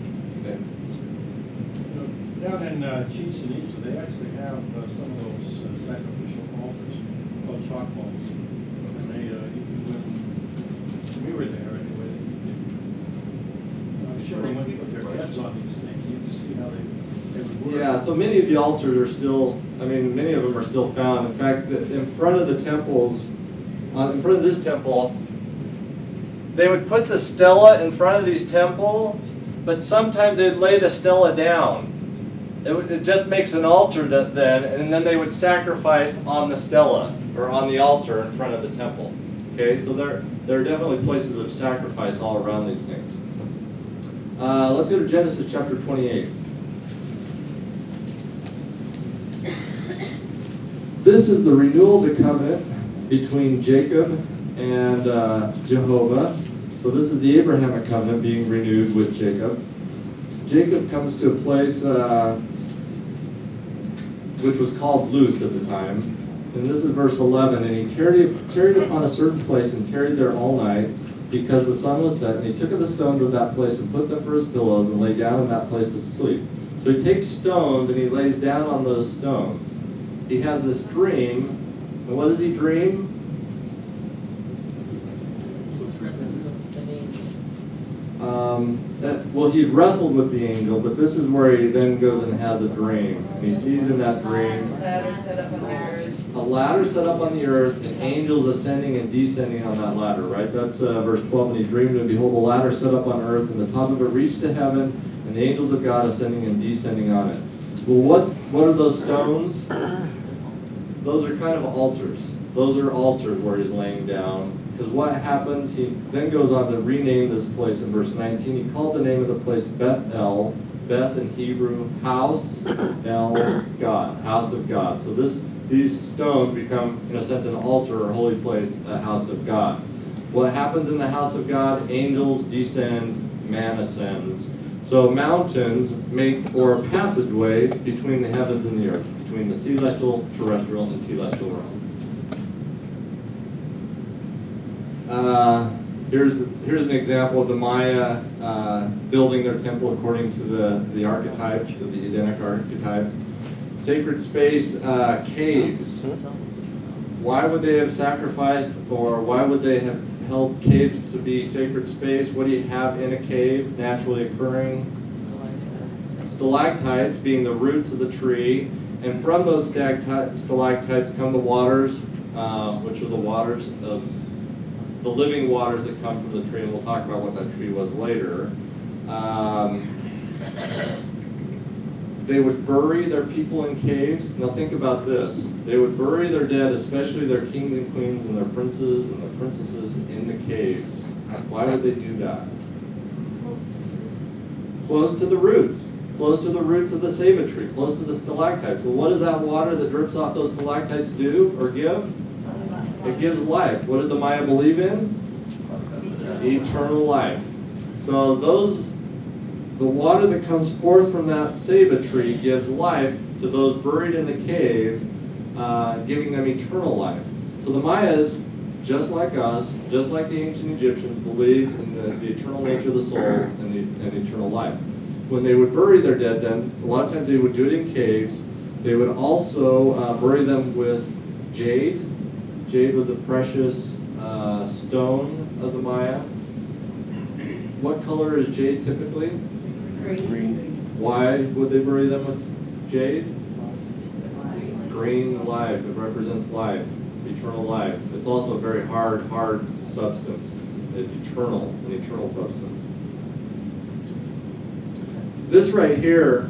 Okay. Down in uh, Chichen Itza, they actually have uh, some of those uh, sacrificial altars called chalk balls. And they, uh, you, you went, we were there anyway. They, I'm sure they went to put their heads on these things. You can see how they, they would work. Yeah, so many of the altars are still, I mean, many of them are still found. In fact, the- in front of the temples, uh, in front of this temple, they would put the stela in front of these temples, but sometimes they'd lay the stela down. It, would- it just makes an altar that then, and then they would sacrifice on the stela, or on the altar in front of the temple. Okay, so there, there are definitely places of sacrifice all around these things. Uh, let's go to Genesis chapter twenty-eight. This is the renewal of the covenant between Jacob and uh, Jehovah. So this is the Abrahamic covenant being renewed with Jacob. Jacob comes to a place uh, which was called Luz at the time. And this is verse eleven. And he tarried, tarried upon a certain place and tarried there all night because the sun was set. And he took of the stones of that place and put them for his pillows and lay down in that place to sleep. So he takes stones and he lays down on those stones. He has this dream, and what does he dream? Um, that, well, he wrestled with the angel, but this is where he then goes and has a dream. And he sees in that dream Ladder set up on the earth. a ladder set up on the earth, and angels ascending and descending on that ladder, right? That's uh, verse twelve. And he dreamed, and behold, a ladder set up on earth, and the top of it reached to heaven, and the angels of God ascending and descending on it. Well, what's what are those stones? Those are kind of altars. Those are altars where he's laying down. Because what happens, he then goes on to rename this place in verse nineteen. He called the name of the place Bethel, Beth in Hebrew, house, El, God, house of God. So this, these stones become, in a sense, an altar or holy place, a house of God. What happens in the house of God? Angels descend, man ascends. So mountains make for a passageway between the heavens and the earth, between the celestial, terrestrial, and telestial realm. Uh, here's, here's an example of the Maya uh, building their temple according to the, the archetype, to the Edenic archetype. Sacred space, uh, caves. Why would they have sacrificed, or why would they have held caves to be sacred space? What do you have in a cave naturally occurring? Stalactites being the roots of the tree, and from those stalactites come the waters, uh, which are the waters of the living waters that come from the tree, and we'll talk about what that tree was later. Um, they would bury their people in caves. Now think about this. They would bury their dead, especially their kings and queens and their princes and their princesses, in the caves. Why would they do that? Close to the roots. Close to the roots of the Seva tree, close to the stalactites. Well, what does that water that drips off those stalactites do or give? It gives life. What did the Maya believe in? Eternal life. So those, the water that comes forth from that Seva tree gives life to those buried in the cave, uh, giving them eternal life. So the Mayas, just like us, just like the ancient Egyptians, believed in the, the eternal nature of the soul and, the, and eternal life. When they would bury their dead, then a lot of times they would do it in caves. They would also uh, bury them with jade. Jade was a precious uh, stone of the Maya. What color is jade typically? Green. Why would they bury them with jade? Green life. It represents life, eternal life. It's also a very hard, hard substance. It's eternal, an eternal substance. This right here,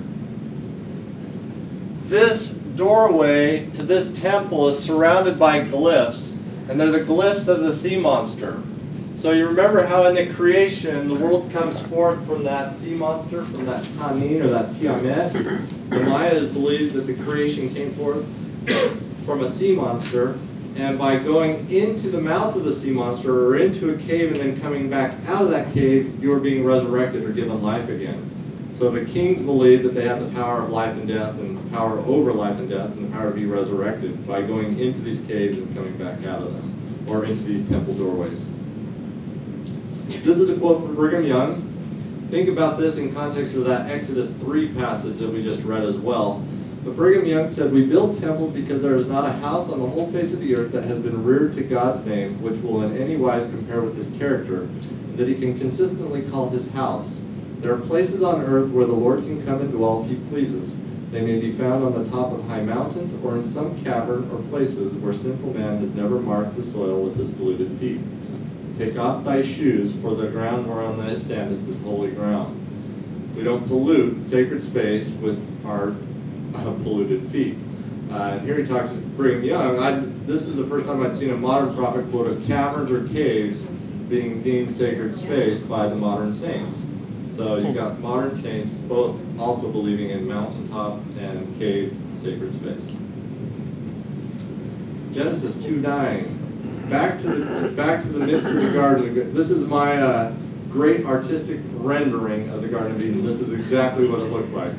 this doorway to this temple is surrounded by glyphs, and they're the glyphs of the sea monster. So you remember how in the creation, the world comes forth from that sea monster, from that Tanin or that Tiamat. The Mayas believed that the creation came forth from a sea monster, and by going into the mouth of the sea monster or into a cave and then coming back out of that cave, you were being resurrected or given life again. So the kings believed that they had the power of life and death, and power over life and death, and the power to be resurrected by going into these caves and coming back out of them, or into these temple doorways. This is a quote from Brigham Young. Think about this in context of that Exodus three passage that we just read as well. But Brigham Young said, "We build temples because there is not a house on the whole face of the earth that has been reared to God's name, which will in any wise compare with his character, that he can consistently call his house. There are places on earth where the Lord can come and dwell if he pleases. They may be found on the top of high mountains or in some cavern or places where sinful man has never marked the soil with his polluted feet. Take off thy shoes, for the ground whereon thou standest is holy ground." We don't pollute sacred space with our uh, polluted feet. Uh, and here he talks to Brigham Young. I, this is the first time I'd seen a modern prophet quote of caverns or caves being deemed sacred space by the modern saints. So you've got modern saints both also believing in mountaintop and cave sacred space. Genesis two nine. Back to the back to the midst of the garden. This is my uh, great artistic rendering of the Garden of Eden. This is exactly what it looked like.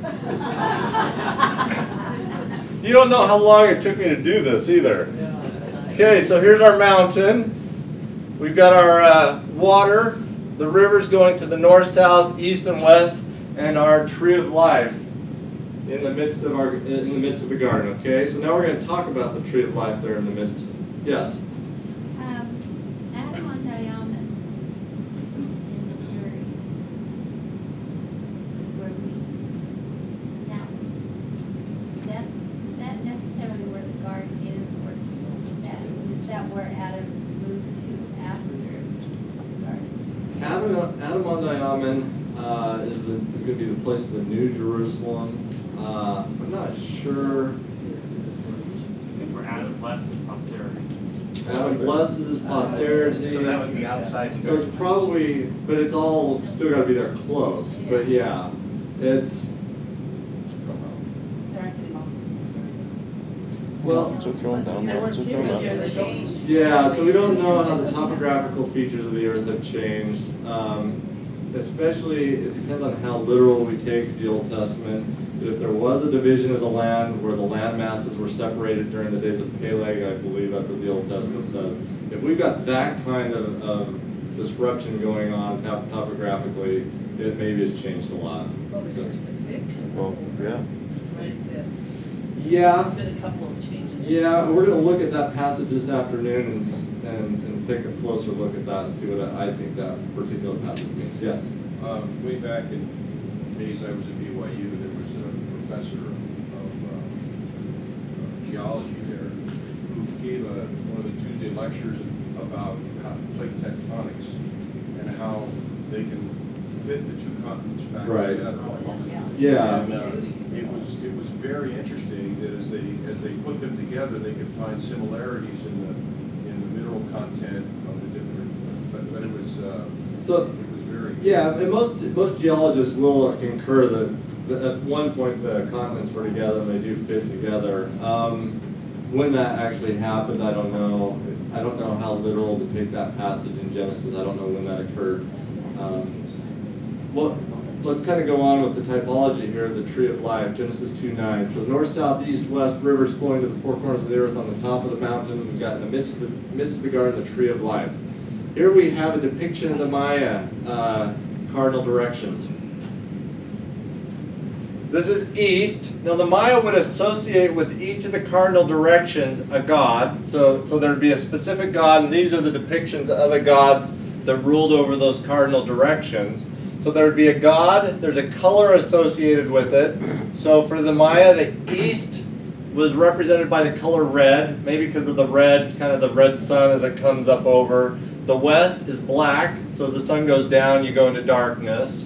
You don't know how long it took me to do this either. Okay, so here's our mountain. We've got our uh, water. The river's going to the north, south, east, and west, and our tree of life in the midst of our in the midst of the garden. Okay, so now we're going to talk about the tree of life there in the midst. Yes. Um, Adam on Diamond in Missouri, where we now that's that necessarily where the garden is, or is that is that where Adam moved to after? Adam, Adam on Diamond uh, is, the, is going to be the place of the New Jerusalem. Uh, I'm not sure. Where Adam blesses posterity. Adam blesses his posterity. So that would be outside. So it's probably, but it's all still got to be there close. But yeah. It's, There aren't any mountains. well, Once they're thrown down, There once were they're thrown here, down. they changed. yeah, so we don't know how the topographical features of the earth have changed. Um, especially, it depends on how literal we take the Old Testament. But if there was a division of the land where the land masses were separated during the days of Peleg, I believe that's what the Old Testament says. If we've got that kind of, of disruption going on top, topographically, it maybe has changed a lot. Well, the crucifixion. Well, yeah. Right, it's, Yeah. there's been a couple of changes. Yeah, we're going to look at that passage this afternoon and, s- and, and take a closer look at that and see what I think that particular passage means. Yes? Uh, way back in days I was at B Y U, there was a professor of, of uh, uh, geology there who gave a, one of the Tuesday lectures about co- plate tectonics and how they can fit the two continents back Right. together. Yeah. And, uh, it was it was very interesting that as they as they put them together, they could find similarities in the in the mineral content of the different. But, but it was uh, So, it was very yeah, and most, most geologists will concur that, that at one point the continents were together and they do fit together. Um, when that actually happened, I don't know. I don't know how literal to take that passage in Genesis. I don't know when that occurred. Um, well, let's kind of go on with the typology here of the tree of life, Genesis two nine. So north, south, east, west, rivers flowing to the four corners of the earth on the top of the mountain. We've got in the midst of the, midst of the garden the tree of life. Here we have a depiction of the Maya uh, cardinal directions. This is east. Now the Maya would associate with each of the cardinal directions a god. So, so there'd be a specific god, and these are the depictions of the gods that ruled over those cardinal directions. So there would be a god, there's a color associated with it. So for the Maya, the east was represented by the color red, maybe because of the red, kind of the red sun as it comes up over. The west is black, so as the sun goes down, you go into darkness.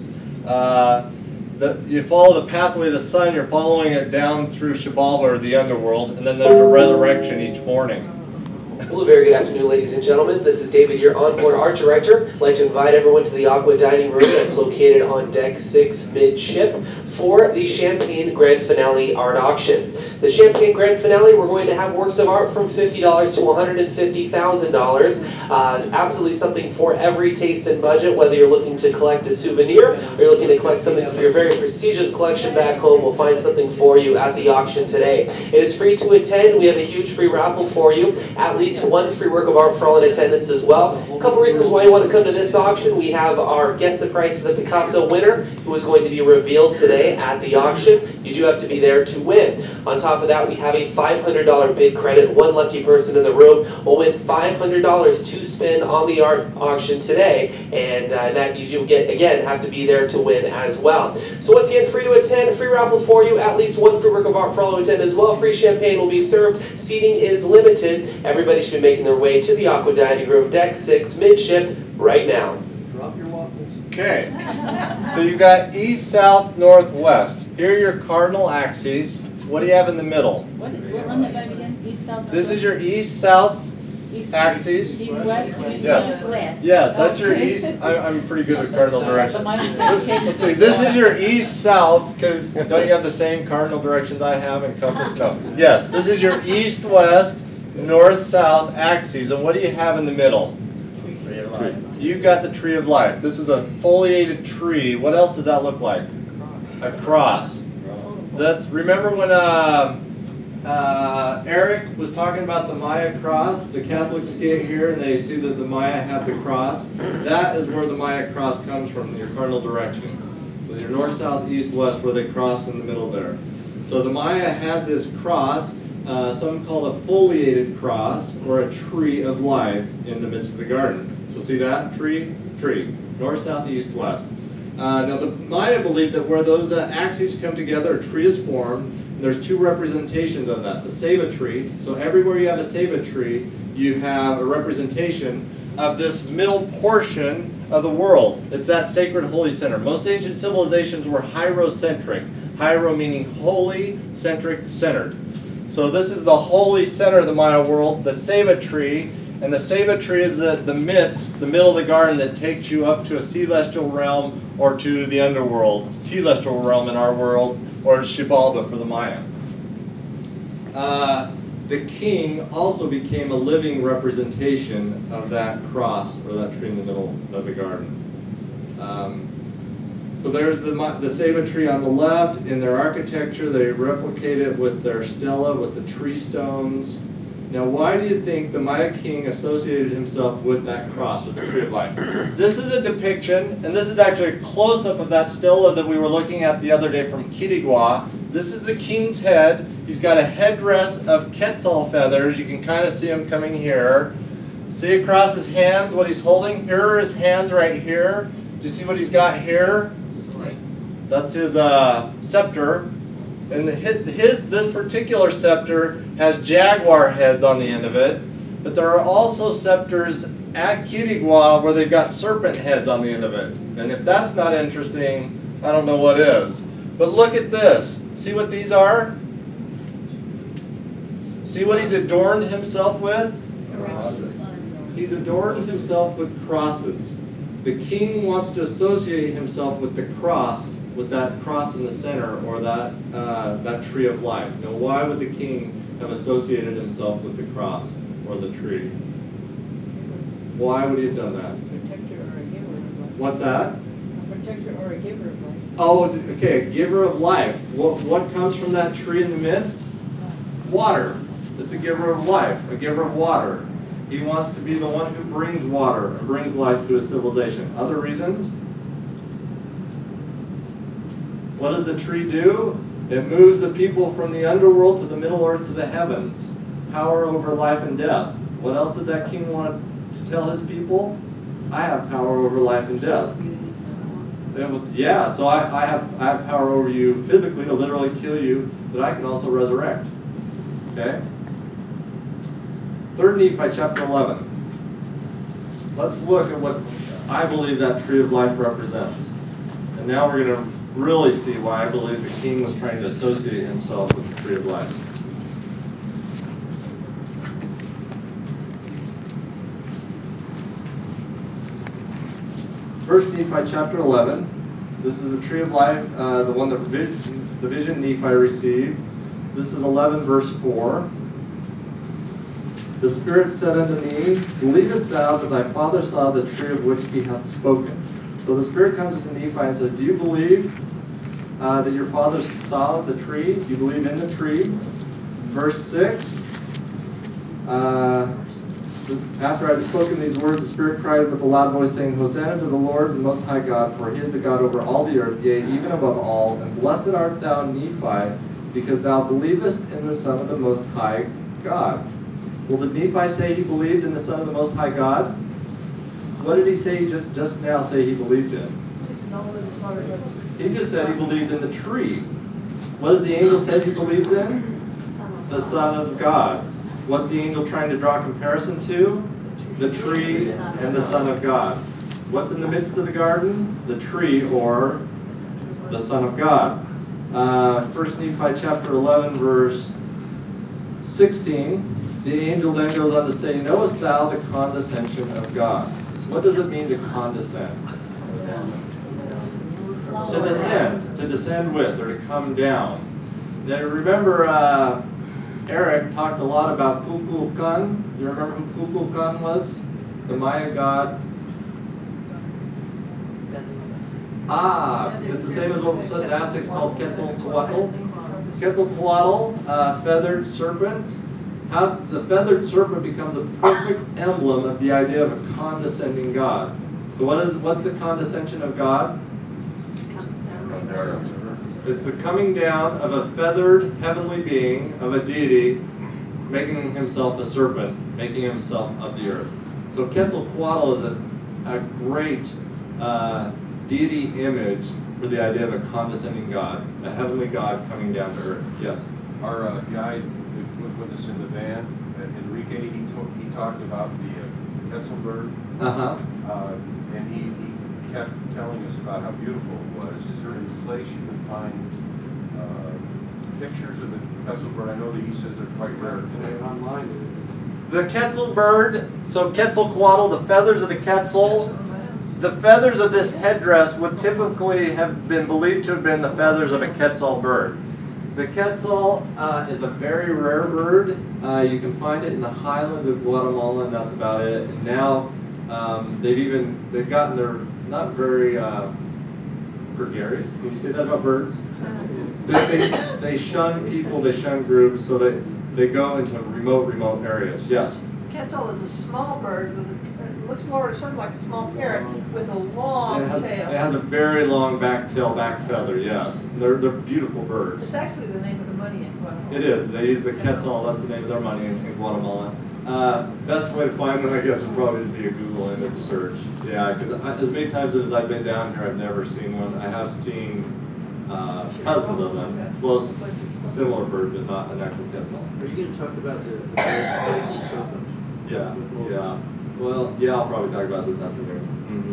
Uh, the, you follow the pathway of the sun, you're following it down through Shibboleth, or the underworld, and then there's a resurrection each morning. Well, a very good afternoon, ladies and gentlemen. This is David, your onboard art director. I'd like to invite everyone to the Aqua Dining Room that's located on deck six midship for the Champagne Grand Finale Art Auction. The Champagne Grand Finale, we're going to have works of art from fifty dollars to one hundred fifty thousand dollars. Uh, absolutely something for every taste and budget, whether you're looking to collect a souvenir or you're looking to collect something for your very prestigious collection back home. We'll find something for you at the auction today. It is free to attend. We have a huge free raffle for you. At least one free work of art for all in attendance as well. A couple reasons why you want to come to this auction. We have our guest surprise of the Picasso winner, who is going to be revealed today at the auction. You do have to be there to win. On top of that, we have a five hundred dollar bid credit. One lucky person in the room will win five hundred dollars to spend on the art auction today, and uh, that you do get, again, have to be there to win as well. So once again, free to attend, free raffle for you, at least one free work of art for all who attend as well. Free champagne will be served. Seating is limited. Everybody should be making their way to the Aqua Dining Room, deck six, midship, right now. Drop your waffles. Okay, so you got east, south, north, west. Here are your cardinal axes. What do you have in the middle? What, what, run that back again? East, south, north, This is west? your east, south East- axes. East, west? East, Yes. west. Yes, that's your Okay. east. I, I'm pretty good with cardinal directions. But mine is This, changed. let's see, this is your east, south, because don't you have the same cardinal directions I have in compass? No. Yes, this is your east, west, north, south axes. And what do you have in the middle? Tree. You got the tree of life. This is a foliated tree. What else does that look like? A cross. That's, remember when uh, uh, Eric was talking about the Maya cross? The Catholics get here and they see that the Maya have the cross. That is where the Maya cross comes from, your cardinal directions. So your north, south, east, west, where they cross in the middle there. So the Maya had this cross, uh, some call a foliated cross, or a tree of life in the midst of the garden. So see that? Tree, tree. North, south, east, west. Uh, now the Maya believed that where those uh, axes come together, a tree is formed. And there's two representations of that. The Seva tree. So everywhere you have a Seva tree, you have a representation of this middle portion of the world. It's that sacred holy center. Most ancient civilizations were hierocentric. Hiero meaning holy, centric, centered. So this is the holy center of the Maya world, the Seva tree. And the Seva tree is the, the midst, the middle of the garden that takes you up to a celestial realm or to the underworld, telestial realm in our world, or Xibalba for the Maya. Uh, the king also became a living representation of that cross or that tree in the middle of the garden. Um, so there's the, the ceiba tree on the left. In their architecture, they replicate it with their stela, with the tree stones. Now, why do you think the Maya king associated himself with that cross, with the tree of life? This is a depiction, and this is actually a close-up of that stela that we were looking at the other day from Quirigua. This is the king's head. He's got a headdress of quetzal feathers. You can kind of see him coming here. See across his hands what he's holding? Here are his hands right here. Do you see what he's got here? That's his uh, scepter. And his, his, this particular scepter has jaguar heads on the end of it. But there are also scepters at Quirigua where they've got serpent heads on the end of it. And if that's not interesting, I don't know what is. But look at this. See what these are? See what he's adorned himself with? Crosses. He's adorned himself with crosses. The king wants to associate himself with the cross, with that cross in the center, or that, uh, that tree of life. Now, why would the king have associated himself with the cross or the tree? Why would he have done that? Protector or a giver of life. What's that? A protector or a giver of life. Oh, okay, a giver of life. What, what comes from that tree in the midst? Water. It's a giver of life, a giver of water. He wants to be the one who brings water and brings life to a civilization. Other reasons? What does the tree do? It moves the people from the underworld to the middle earth to the heavens. Power over life and death. What else did that king want to tell his people? I have power over life and death. Yeah, so I, I, have, I have power over you physically to literally kill you, but I can also resurrect. Okay? Third Nephi chapter eleven. Let's look at what I believe that tree of life represents. And now we're going to really see why I believe the king was trying to associate himself with the tree of life. First Nephi chapter eleven. This is the tree of life, uh, the one that the vision Nephi received. This is eleven verse four. The Spirit said unto me, believest thou that thy father saw the tree of which he hath spoken? So the Spirit comes to Nephi and says, do you believe uh, that your father saw the tree? Do you believe in the tree? Verse six. Uh, After I had spoken these words, the Spirit cried with a loud voice, saying, Hosanna to the Lord, the Most High God, for he is the God over all the earth, yea, even above all. And blessed art thou, Nephi, because thou believest in the Son of the Most High God. Well, did Nephi say he believed in the Son of the Most High God? What did he say he just, just now say he believed in? He just said he believed in the tree. What does the angel say he believes in? The Son of God. What's the angel trying to draw a comparison to? The tree and the Son of God. What's in the midst of the garden? The tree or the Son of God. Uh, First Nephi chapter eleven, verse sixteen. The angel then goes on to say, knowest thou the condescension of God? What does it mean to condescend? To descend. To descend with, or to come down. Now remember, uh, Eric talked a lot about Kukulkan. You remember who Kukulkan was? The Maya god. Ah, it's the same as what the Aztecs called Quetzalcoatl. Quetzalcoatl, uh, feathered serpent. How the feathered serpent becomes a perfect emblem of the idea of a condescending God. So what is what's the condescension of God? It's the coming down of a feathered heavenly being, of a deity, making himself a serpent, making himself of the earth. So Quetzalcoatl is a, a great uh, deity image for the idea of a condescending God, a heavenly God coming down to earth. Yes? Our uh, guide who was with us in the van, uh, Enrique, he, to he talked about the uh, Quetzal bird. Uh-huh. Uh, and he, he kept telling us about how beautiful it was. Is there any place you can find uh, pictures of the Quetzal bird? I know that he says they're quite rare today. Online. The Quetzal bird, so Quetzalcoatl, the feathers of the Quetzal, the feathers of this headdress would typically have been believed to have been the feathers of a quetzal bird. The quetzal uh, is a very rare bird. Uh, you can find it in the highlands of Guatemala, and that's about it. And now um, they've even they've gotten their not very uh, gregarious. Can you say that about birds? They, they, they shun people, they shun groups, so they they go into remote remote areas. Yes. Quetzal is a small bird with a, it looks more sort of like a small parrot with a long It has, tail. it has a very long back tail, back feather. Yes, they're they're beautiful birds. It's actually the name of the money in Guatemala. It is. They use the quetzal. That's the name of their money in, in Guatemala. Uh, best way to find them, I guess, would probably be a Google image search. Yeah, because as many times as I've been down here, I've never seen one. I have seen uh, cousins of them, close, similar bird, but not an actual quetzal. Are you going to talk about the, the crazy serpent? Yeah, With Moses? yeah. Well, yeah, I'll probably talk about this afternoon.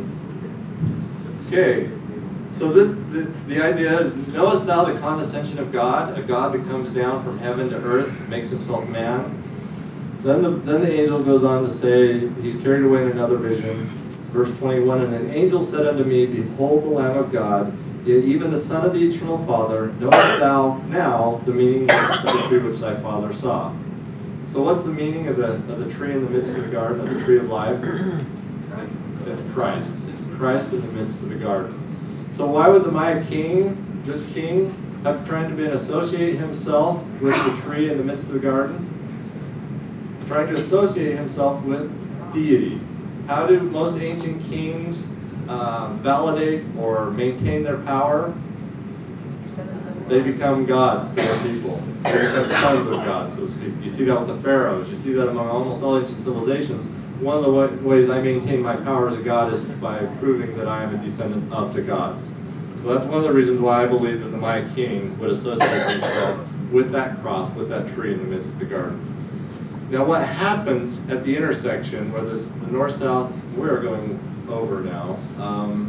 Mm-hmm. Okay, so this the, the idea is, knowest thou the condescension of God, a God that comes down from heaven to earth, makes himself man? Then the, then the angel goes on to say, he's carried away in another vision. Verse twenty-one, and an angel said unto me, behold the Lamb of God, yet even the Son of the Eternal Father, knowest thou now the meaning of the tree which thy father saw? So what's the meaning of the, of the tree in the midst of the garden, of the tree of life? It's Christ. It's Christ in the midst of the garden. So why would the Maya king, this king, have trying to be associate himself with the tree in the midst of the garden? Trying to associate himself with deity. How do most ancient kings uh, validate or maintain their power? They become gods to their people. They become sons of God, so to speak. You see that with the pharaohs. You see that among almost all ancient civilizations. One of the wa ways I maintain my power as a god is by proving that I am a descendant of the gods. So that's one of the reasons why I believe that the Maya king would associate himself with that cross, with that tree in the midst of the garden. Now what happens at the intersection where this, the north-south, we're going over now. Um,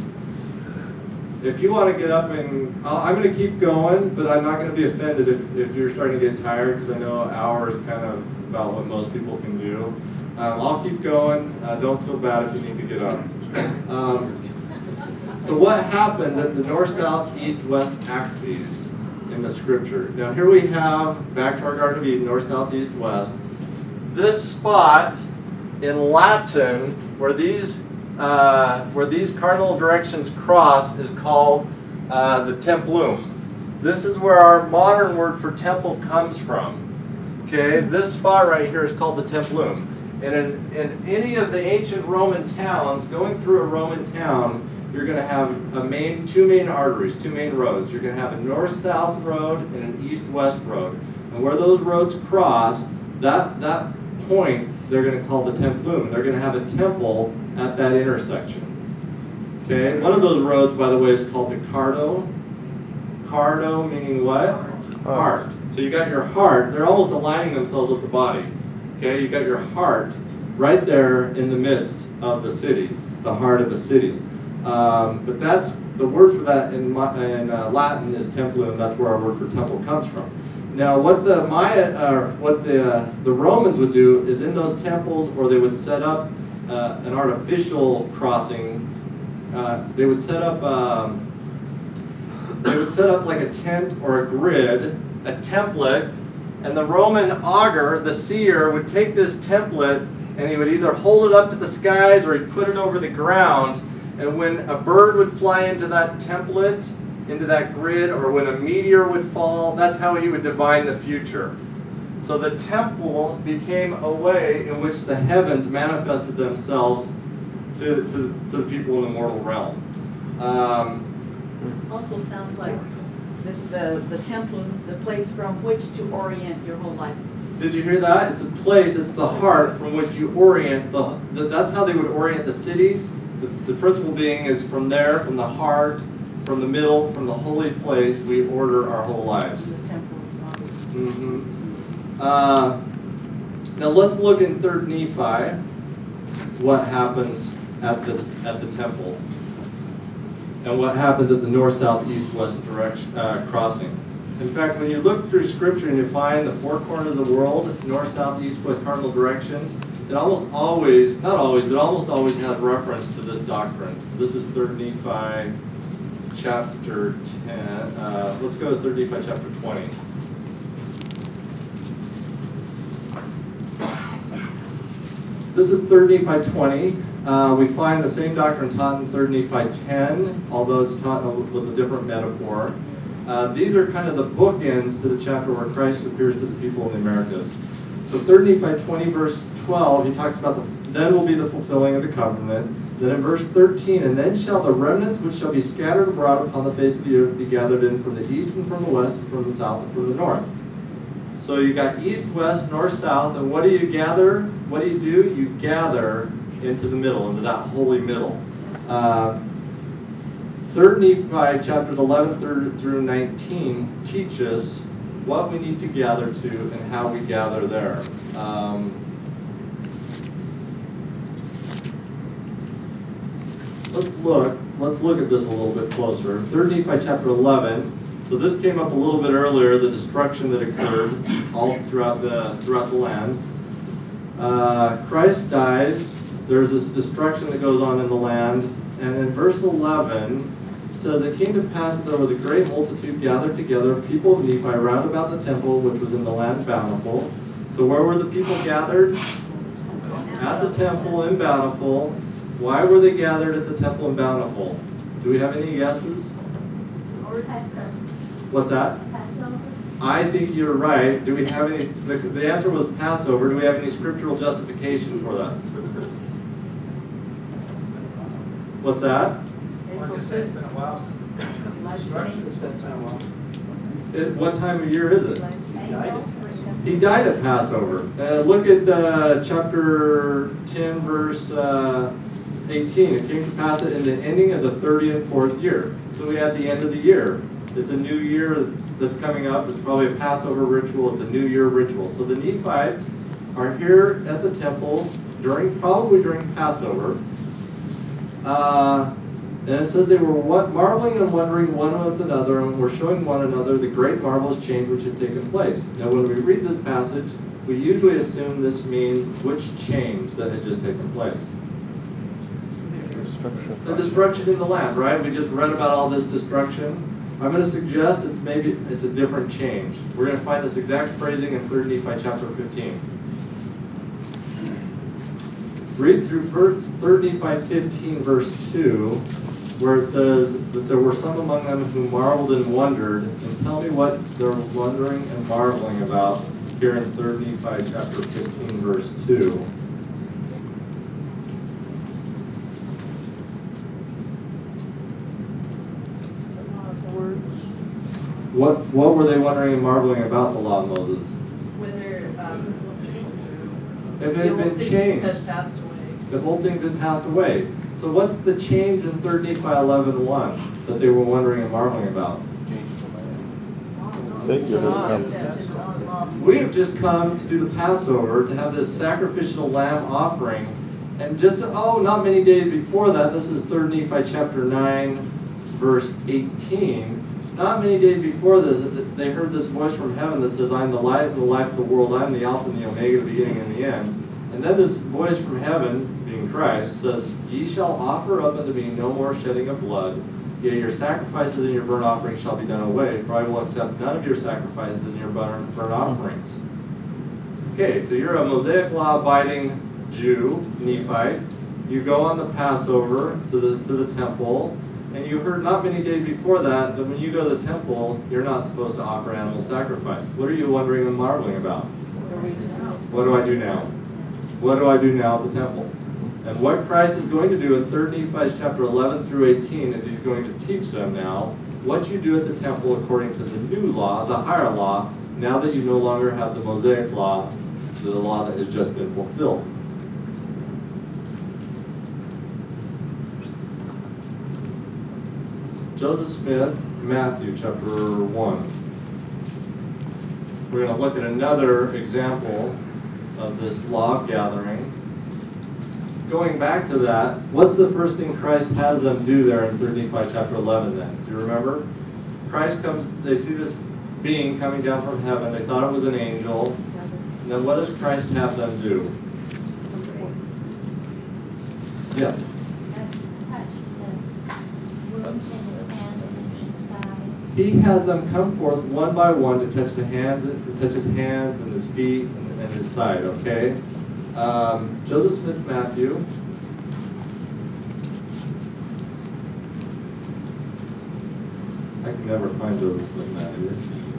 if you want to get up and, I'll, I'm going to keep going, but I'm not going to be offended if, if you're starting to get tired, because I know an hour is kind of about what most people can do. Um, I'll keep going. Uh, don't feel bad if you need to get up. Um, so what happens at the north, south, east, west axes in the scripture? Now here we have, back to our Garden of Eden, north, south, east, west. This spot in Latin, where these uh, where these cardinal directions cross, is called uh, the templum. This is where our modern word for temple comes from. Okay, this spot right here is called the templum. And in, in any of the ancient Roman towns, going through a Roman town, you're going to have a main, two main arteries, two main roads. You're going to have a north-south road and an east-west road. And where those roads cross, that, that point they're going to call the templum. They're going to have a temple at that intersection. Okay, one of those roads, by the way, is called the cardo. Cardo meaning what? Heart. So you got your heart. They're almost aligning themselves with the body. Okay, you got your heart right there in the midst of the city, the heart of the city. Um, but that's the word for that in, in uh, Latin is templum. That's where our word for temple comes from. Now, what the Maya, or uh, what the uh, the Romans would do is in those temples, or they would set up uh, an artificial crossing. Uh, they would set up um, they would set up like a tent or a grid, a template, and the Roman augur, the seer, would take this template and he would either hold it up to the skies or he'd put it over the ground. And when a bird would fly into that template, into that grid, or when a meteor would fall, that's how he would divine the future. So the temple became a way in which the heavens manifested themselves to, to, to the people in the mortal realm. Um, Also sounds like this, the, the temple, the place from which to orient your whole life. Did you hear that? It's a place, it's the heart from which you orient, the, the, that's how they would orient the cities. The, the principle being is from there, from the heart, from the middle, from the holy place, we order our whole lives. The temple is obvious. Mm-hmm. uh, now let's look in Third Nephi, what happens at the, at the temple. And what happens at the north, south, east, west direction uh, crossing. In fact, when you look through Scripture and you find the four corners of the world, north, south, east, west cardinal directions, it almost always, not always, but almost always has reference to this doctrine. This is third Nephi chapter ten. Uh, let's go to third Nephi chapter twenty. This is third Nephi twenty. Uh, we find the same doctrine taught in third Nephi ten, although it's taught with a different metaphor. Uh, these are kind of the bookends to the chapter where Christ appears to the people in the Americas. So third Nephi twenty, verse twelve, he talks about the, then will be the fulfilling of the covenant. Then in verse thirteen, and then shall the remnants which shall be scattered abroad upon the face of the earth be gathered in from the east and from the west and from the south and from the north. So you got east, west, north, south, and what do you gather? What do you do? You gather into the middle, into that holy middle. Uh, third Nephi chapters eleven through nineteen teach us what we need to gather to and how we gather there. Um, let's look. Let's look at this a little bit closer. third Nephi chapter eleven. So this came up a little bit earlier, the destruction that occurred all throughout the throughout the land. Uh, Christ dies. There's this destruction that goes on in the land, and in verse eleven it says, "It came to pass that there was a great multitude gathered together of people of Nephi round about the temple which was in the land Bountiful." So where were the people gathered? At the temple in Bountiful. Why were they gathered at the temple in Bountiful? Do we have any guesses? Passover. What's that? Passover. I think you're right. Do we have any, the, the answer was Passover. Do we have any scriptural justification for that? What's that? Like I said, it's been a while since construction was that time off. It, what time of year is it? He died at Passover. Uh, look at uh, chapter ten, verse uh, eighteen. It came to pass that in the ending of the thirty and fourth year. So we had the end of the year. It's a new year that's coming up. It's probably a Passover ritual. It's a New Year ritual. So the Nephites are here at the temple during, probably during Passover. Uh, and it says they were what, marveling and wondering one with another, and were showing one another the great marvelous change which had taken place. Now when we read this passage, we usually assume this means which change that had just taken place. Destruction. The destruction in the land, right? We just read about all this destruction. I'm going to suggest it's maybe it's a different change. We're going to find this exact phrasing in third Nephi chapter fifteen. Read through third Nephi fifteen, verse two, where it says that there were some among them who marveled and wondered. And tell me what they're wondering and marveling about here in third Nephi chapter fifteen, verse two. What, what were they wondering and marveling about the law of Moses? Whether, um, If it the had old been things changed. had passed away. If old things had passed away. So what's the change in third Nephi eleven one that they were wondering and marveling about? Savior has come. We have just come to do the Passover, to have this sacrificial lamb offering. And just, oh, not many days before that, this is third Nephi chapter nine, verse eighteen. Not many days before this, they heard this voice from heaven that says, "I am the light and the life of the world. I am the Alpha and the Omega, the beginning and the end." And then this voice from heaven, being Christ, says, "Ye shall offer up unto me no more shedding of blood. Yea, your sacrifices and your burnt offerings shall be done away, for I will accept none of your sacrifices and your burnt burnt offerings." Okay, so you're a Mosaic law abiding Jew, Nephite. You go on the Passover to the to the temple. And you heard not many days before that that when you go to the temple, you're not supposed to offer animal sacrifice. What are you wondering and marveling about? What do I do now? What do I do now at the temple? And what Christ is going to do in third Nephi chapter eleven through eighteen is he's going to teach them now what you do at the temple according to the new law, the higher law, now that you no longer have the Mosaic law, the law that has just been fulfilled. Joseph Smith, Matthew chapter one. We're going to look at another example of this law gathering. Going back to that, what's the first thing Christ has them do there in third Nephi chapter eleven then? Do you remember? Christ comes, they see this being coming down from heaven. They thought it was an angel. And then what does Christ have them do? Yes. have touched the wounds in his hand and in his side. He has them come forth one by one to touch the hands, to touch his hands and his feet and, and his side, okay? Um, Joseph Smith Matthew. I can never find Joseph Smith Matthew.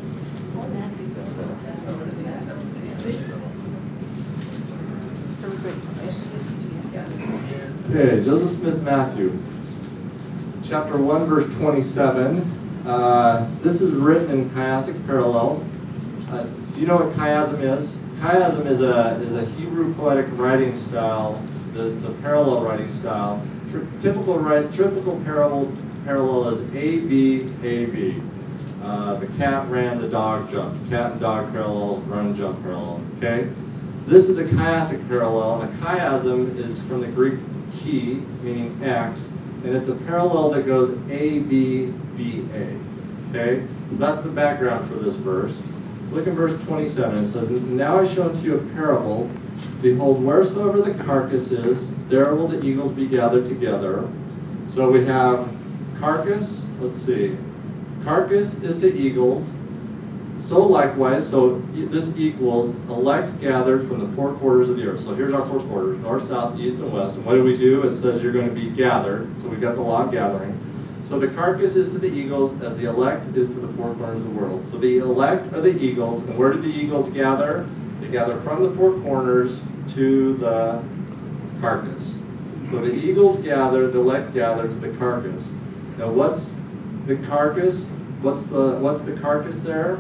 Okay, Joseph Smith Matthew. Chapter one, verse twenty-seven. Uh, this is written in chiastic parallel. Uh, do you know what chiasm is? Chiasm is a is a Hebrew poetic writing style. It's a parallel writing style. Tri typical right, typical parallel parallel is A B A B. Uh, the cat ran, the dog jumped. Cat and dog parallel, run and jump parallel. Okay. This is a chiastic parallel, and a chiasm is from the Greek chi, meaning X, and it's a parallel that goes A B B A. Okay. So that's the background for this verse. Look in verse twenty-seven. It says, "Now I show unto you a parable. Behold, wheresoever the carcass is, there will the eagles be gathered together." So we have carcass. Let's see. Carcass is to eagles. So likewise, so this equals elect gathered from the four quarters of the earth. So here's our four quarters: north, south, east, and west. And what do we do? It says you're going to be gathered. So we got the law of gathering. So the carcass is to the eagles as the elect is to the four corners of the world. So the elect are the eagles, and where do the eagles gather? They gather from the four corners to the carcass. So the eagles gather, the elect gather to the carcass. Now what's the carcass? What's the what's the carcass there?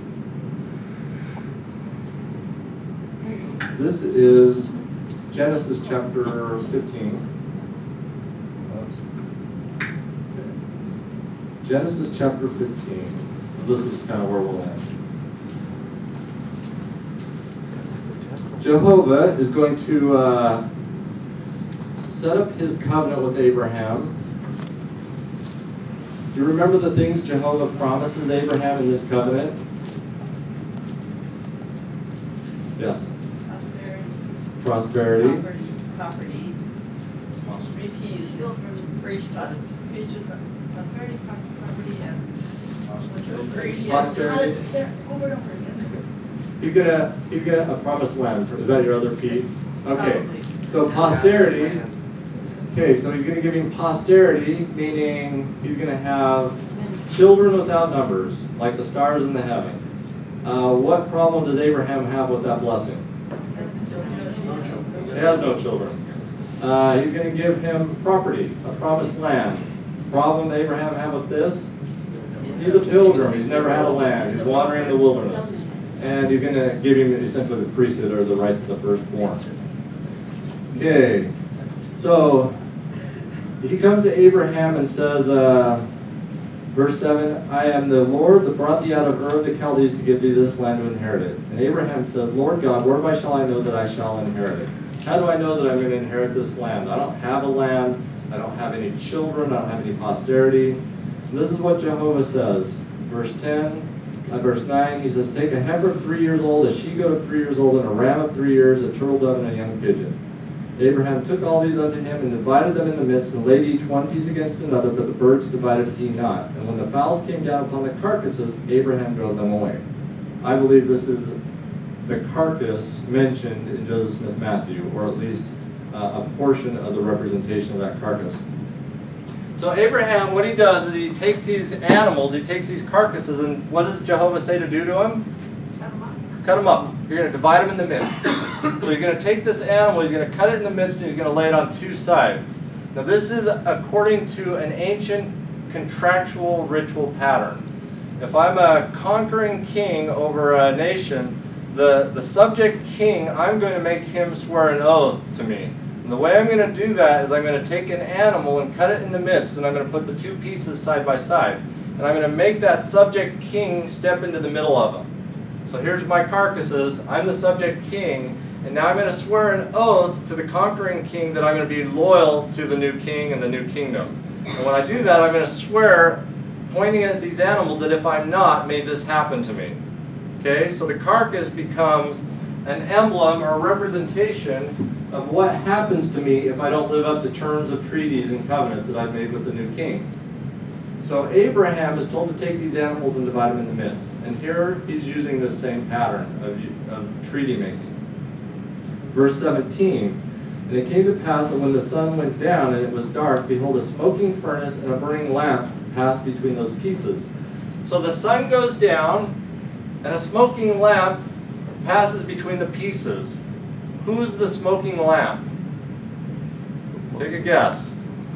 This is Genesis chapter fifteen. Genesis chapter fifteen. This is kind of where we'll end. Jehovah is going to uh, set up his covenant with Abraham. Do you remember the things Jehovah promises Abraham in this covenant? Yes. Prosperity. Prosperity. Property. Property. Three P's. Priesthood. Priesthood. Prosperity, property, and Prosperity. over and over again. He's gonna he's gonna a promised land. Is that your other P? Okay. Probably. So posterity. Okay, so he's gonna give him posterity, meaning he's gonna have children without numbers, like the stars in the heaven. Uh, what problem does Abraham have with that blessing? He has no children. Uh, he's going to give him property, a promised land. Problem Abraham have with this? He's a pilgrim. He's never had a land. He's wandering in the wilderness. And he's going to give him essentially the priesthood or the rights of the firstborn. Okay, so he comes to Abraham and says, uh, verse seven, "I am the Lord that brought thee out of Ur of the Chaldees to give thee this land to inherit it." And Abraham says, "Lord God, whereby shall I know that I shall inherit it?" How do I know that I'm going to inherit this land? I don't have a land. I don't have any children. I don't have any posterity. And this is what Jehovah says. Verse ten, uh, verse nine, he says, "Take a heifer of three years old, a she-goat of three years old, and a ram of three years, a turtle dove, and a young pigeon." Abraham took all these unto him, and divided them in the midst, and laid each one piece against another, but the birds divided he not. And when the fowls came down upon the carcasses, Abraham drove them away. I believe this is the carcass mentioned in Joseph Smith Matthew, or at least uh, a portion of the representation of that carcass. So Abraham, what he does is he takes these animals, he takes these carcasses, and what does Jehovah say to do to him? Cut them up. Cut them up. You're going to divide them in the midst. So he's going to take this animal, he's going to cut it in the midst, and he's going to lay it on two sides. Now this is according to an ancient contractual ritual pattern. If I'm a conquering king over a nation, the, the subject king, I'm going to make him swear an oath to me. And the way I'm going to do that is I'm going to take an animal and cut it in the midst, and I'm going to put the two pieces side by side. And I'm going to make that subject king step into the middle of them. So here's my carcasses, I'm the subject king, and now I'm going to swear an oath to the conquering king that I'm going to be loyal to the new king and the new kingdom. And when I do that, I'm going to swear, pointing at these animals, that if I'm not, may this happen to me. Okay, so the carcass becomes an emblem or a representation of what happens to me if I don't live up to terms of treaties and covenants that I've made with the new king. So Abraham is told to take these animals and divide them in the midst. And here he's using this same pattern of, of treaty making. Verse seventeen, and it came to pass that when the sun went down and it was dark, behold, a smoking furnace and a burning lamp passed between those pieces. So the sun goes down and a smoking lamp passes between the pieces. Who's the smoking lamp? Take a guess.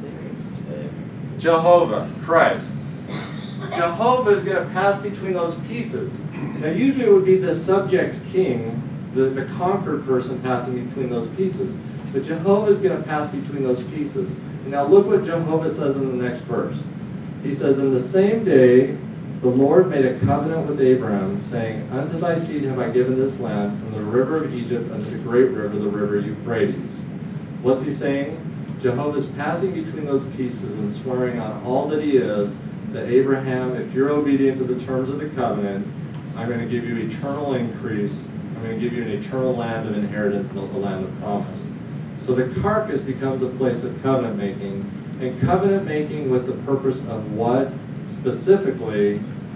Jehovah, Christ. Jehovah is going to pass between those pieces. Now usually it would be the subject king, the, the conquered person passing between those pieces. But Jehovah is going to pass between those pieces. And now look what Jehovah says in the next verse. He says, in the same day the Lord made a covenant with Abraham, saying, unto thy seed have I given this land, from the river of Egypt unto the great river, the river Euphrates. What's he saying? Jehovah's passing between those pieces and swearing on all that he is, that Abraham, if you're obedient to the terms of the covenant, I'm going to give you eternal increase. I'm going to give you an eternal land of inheritance and the land of promise. So the carcass becomes a place of covenant making, and covenant making with the purpose of what? Specifically,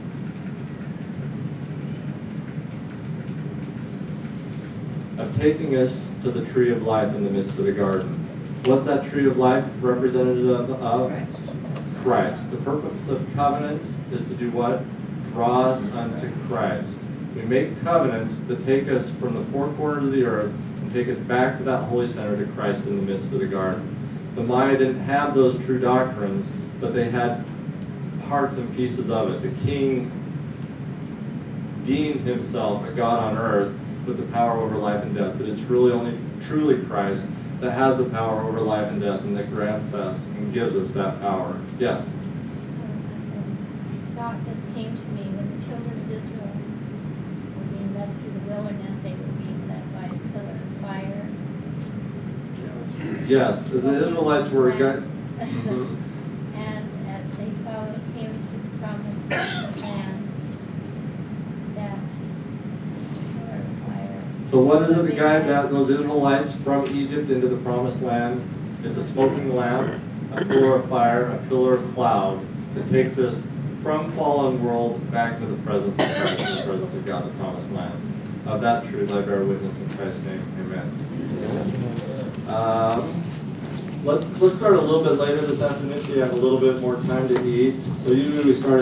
of taking us to the tree of life in the midst of the garden. What's that tree of life representative of? Christ. The purpose of covenants is to do what? Draw us unto Christ. We make covenants that take us from the four corners of the earth and take us back to that holy center, to Christ in the midst of the garden. The Maya didn't have those true doctrines, but they had parts and pieces of it. The king deemed himself a God on earth with the power over life and death, but it's really only truly Christ that has the power over life and death, and that grants us and gives us that power. Yes? A thought just came to me. When the children of Israel were being led through the wilderness, they were being led by a pillar of fire. Yes, as the Israelites were... Got, mm-hmm. And as they followed him to the promised land, that pillar of fire. So what is it that guides out those Israelites from Egypt into the promised land? It's a smoking lamp, a pillar of fire, a pillar of cloud that takes us from fallen world back to the presence of Christ, in the presence of God, the promised land. Of that truth I bear witness in Christ's name. Amen. Um, let's let's start a little bit later this afternoon so you have a little bit more time to eat. So usually we start at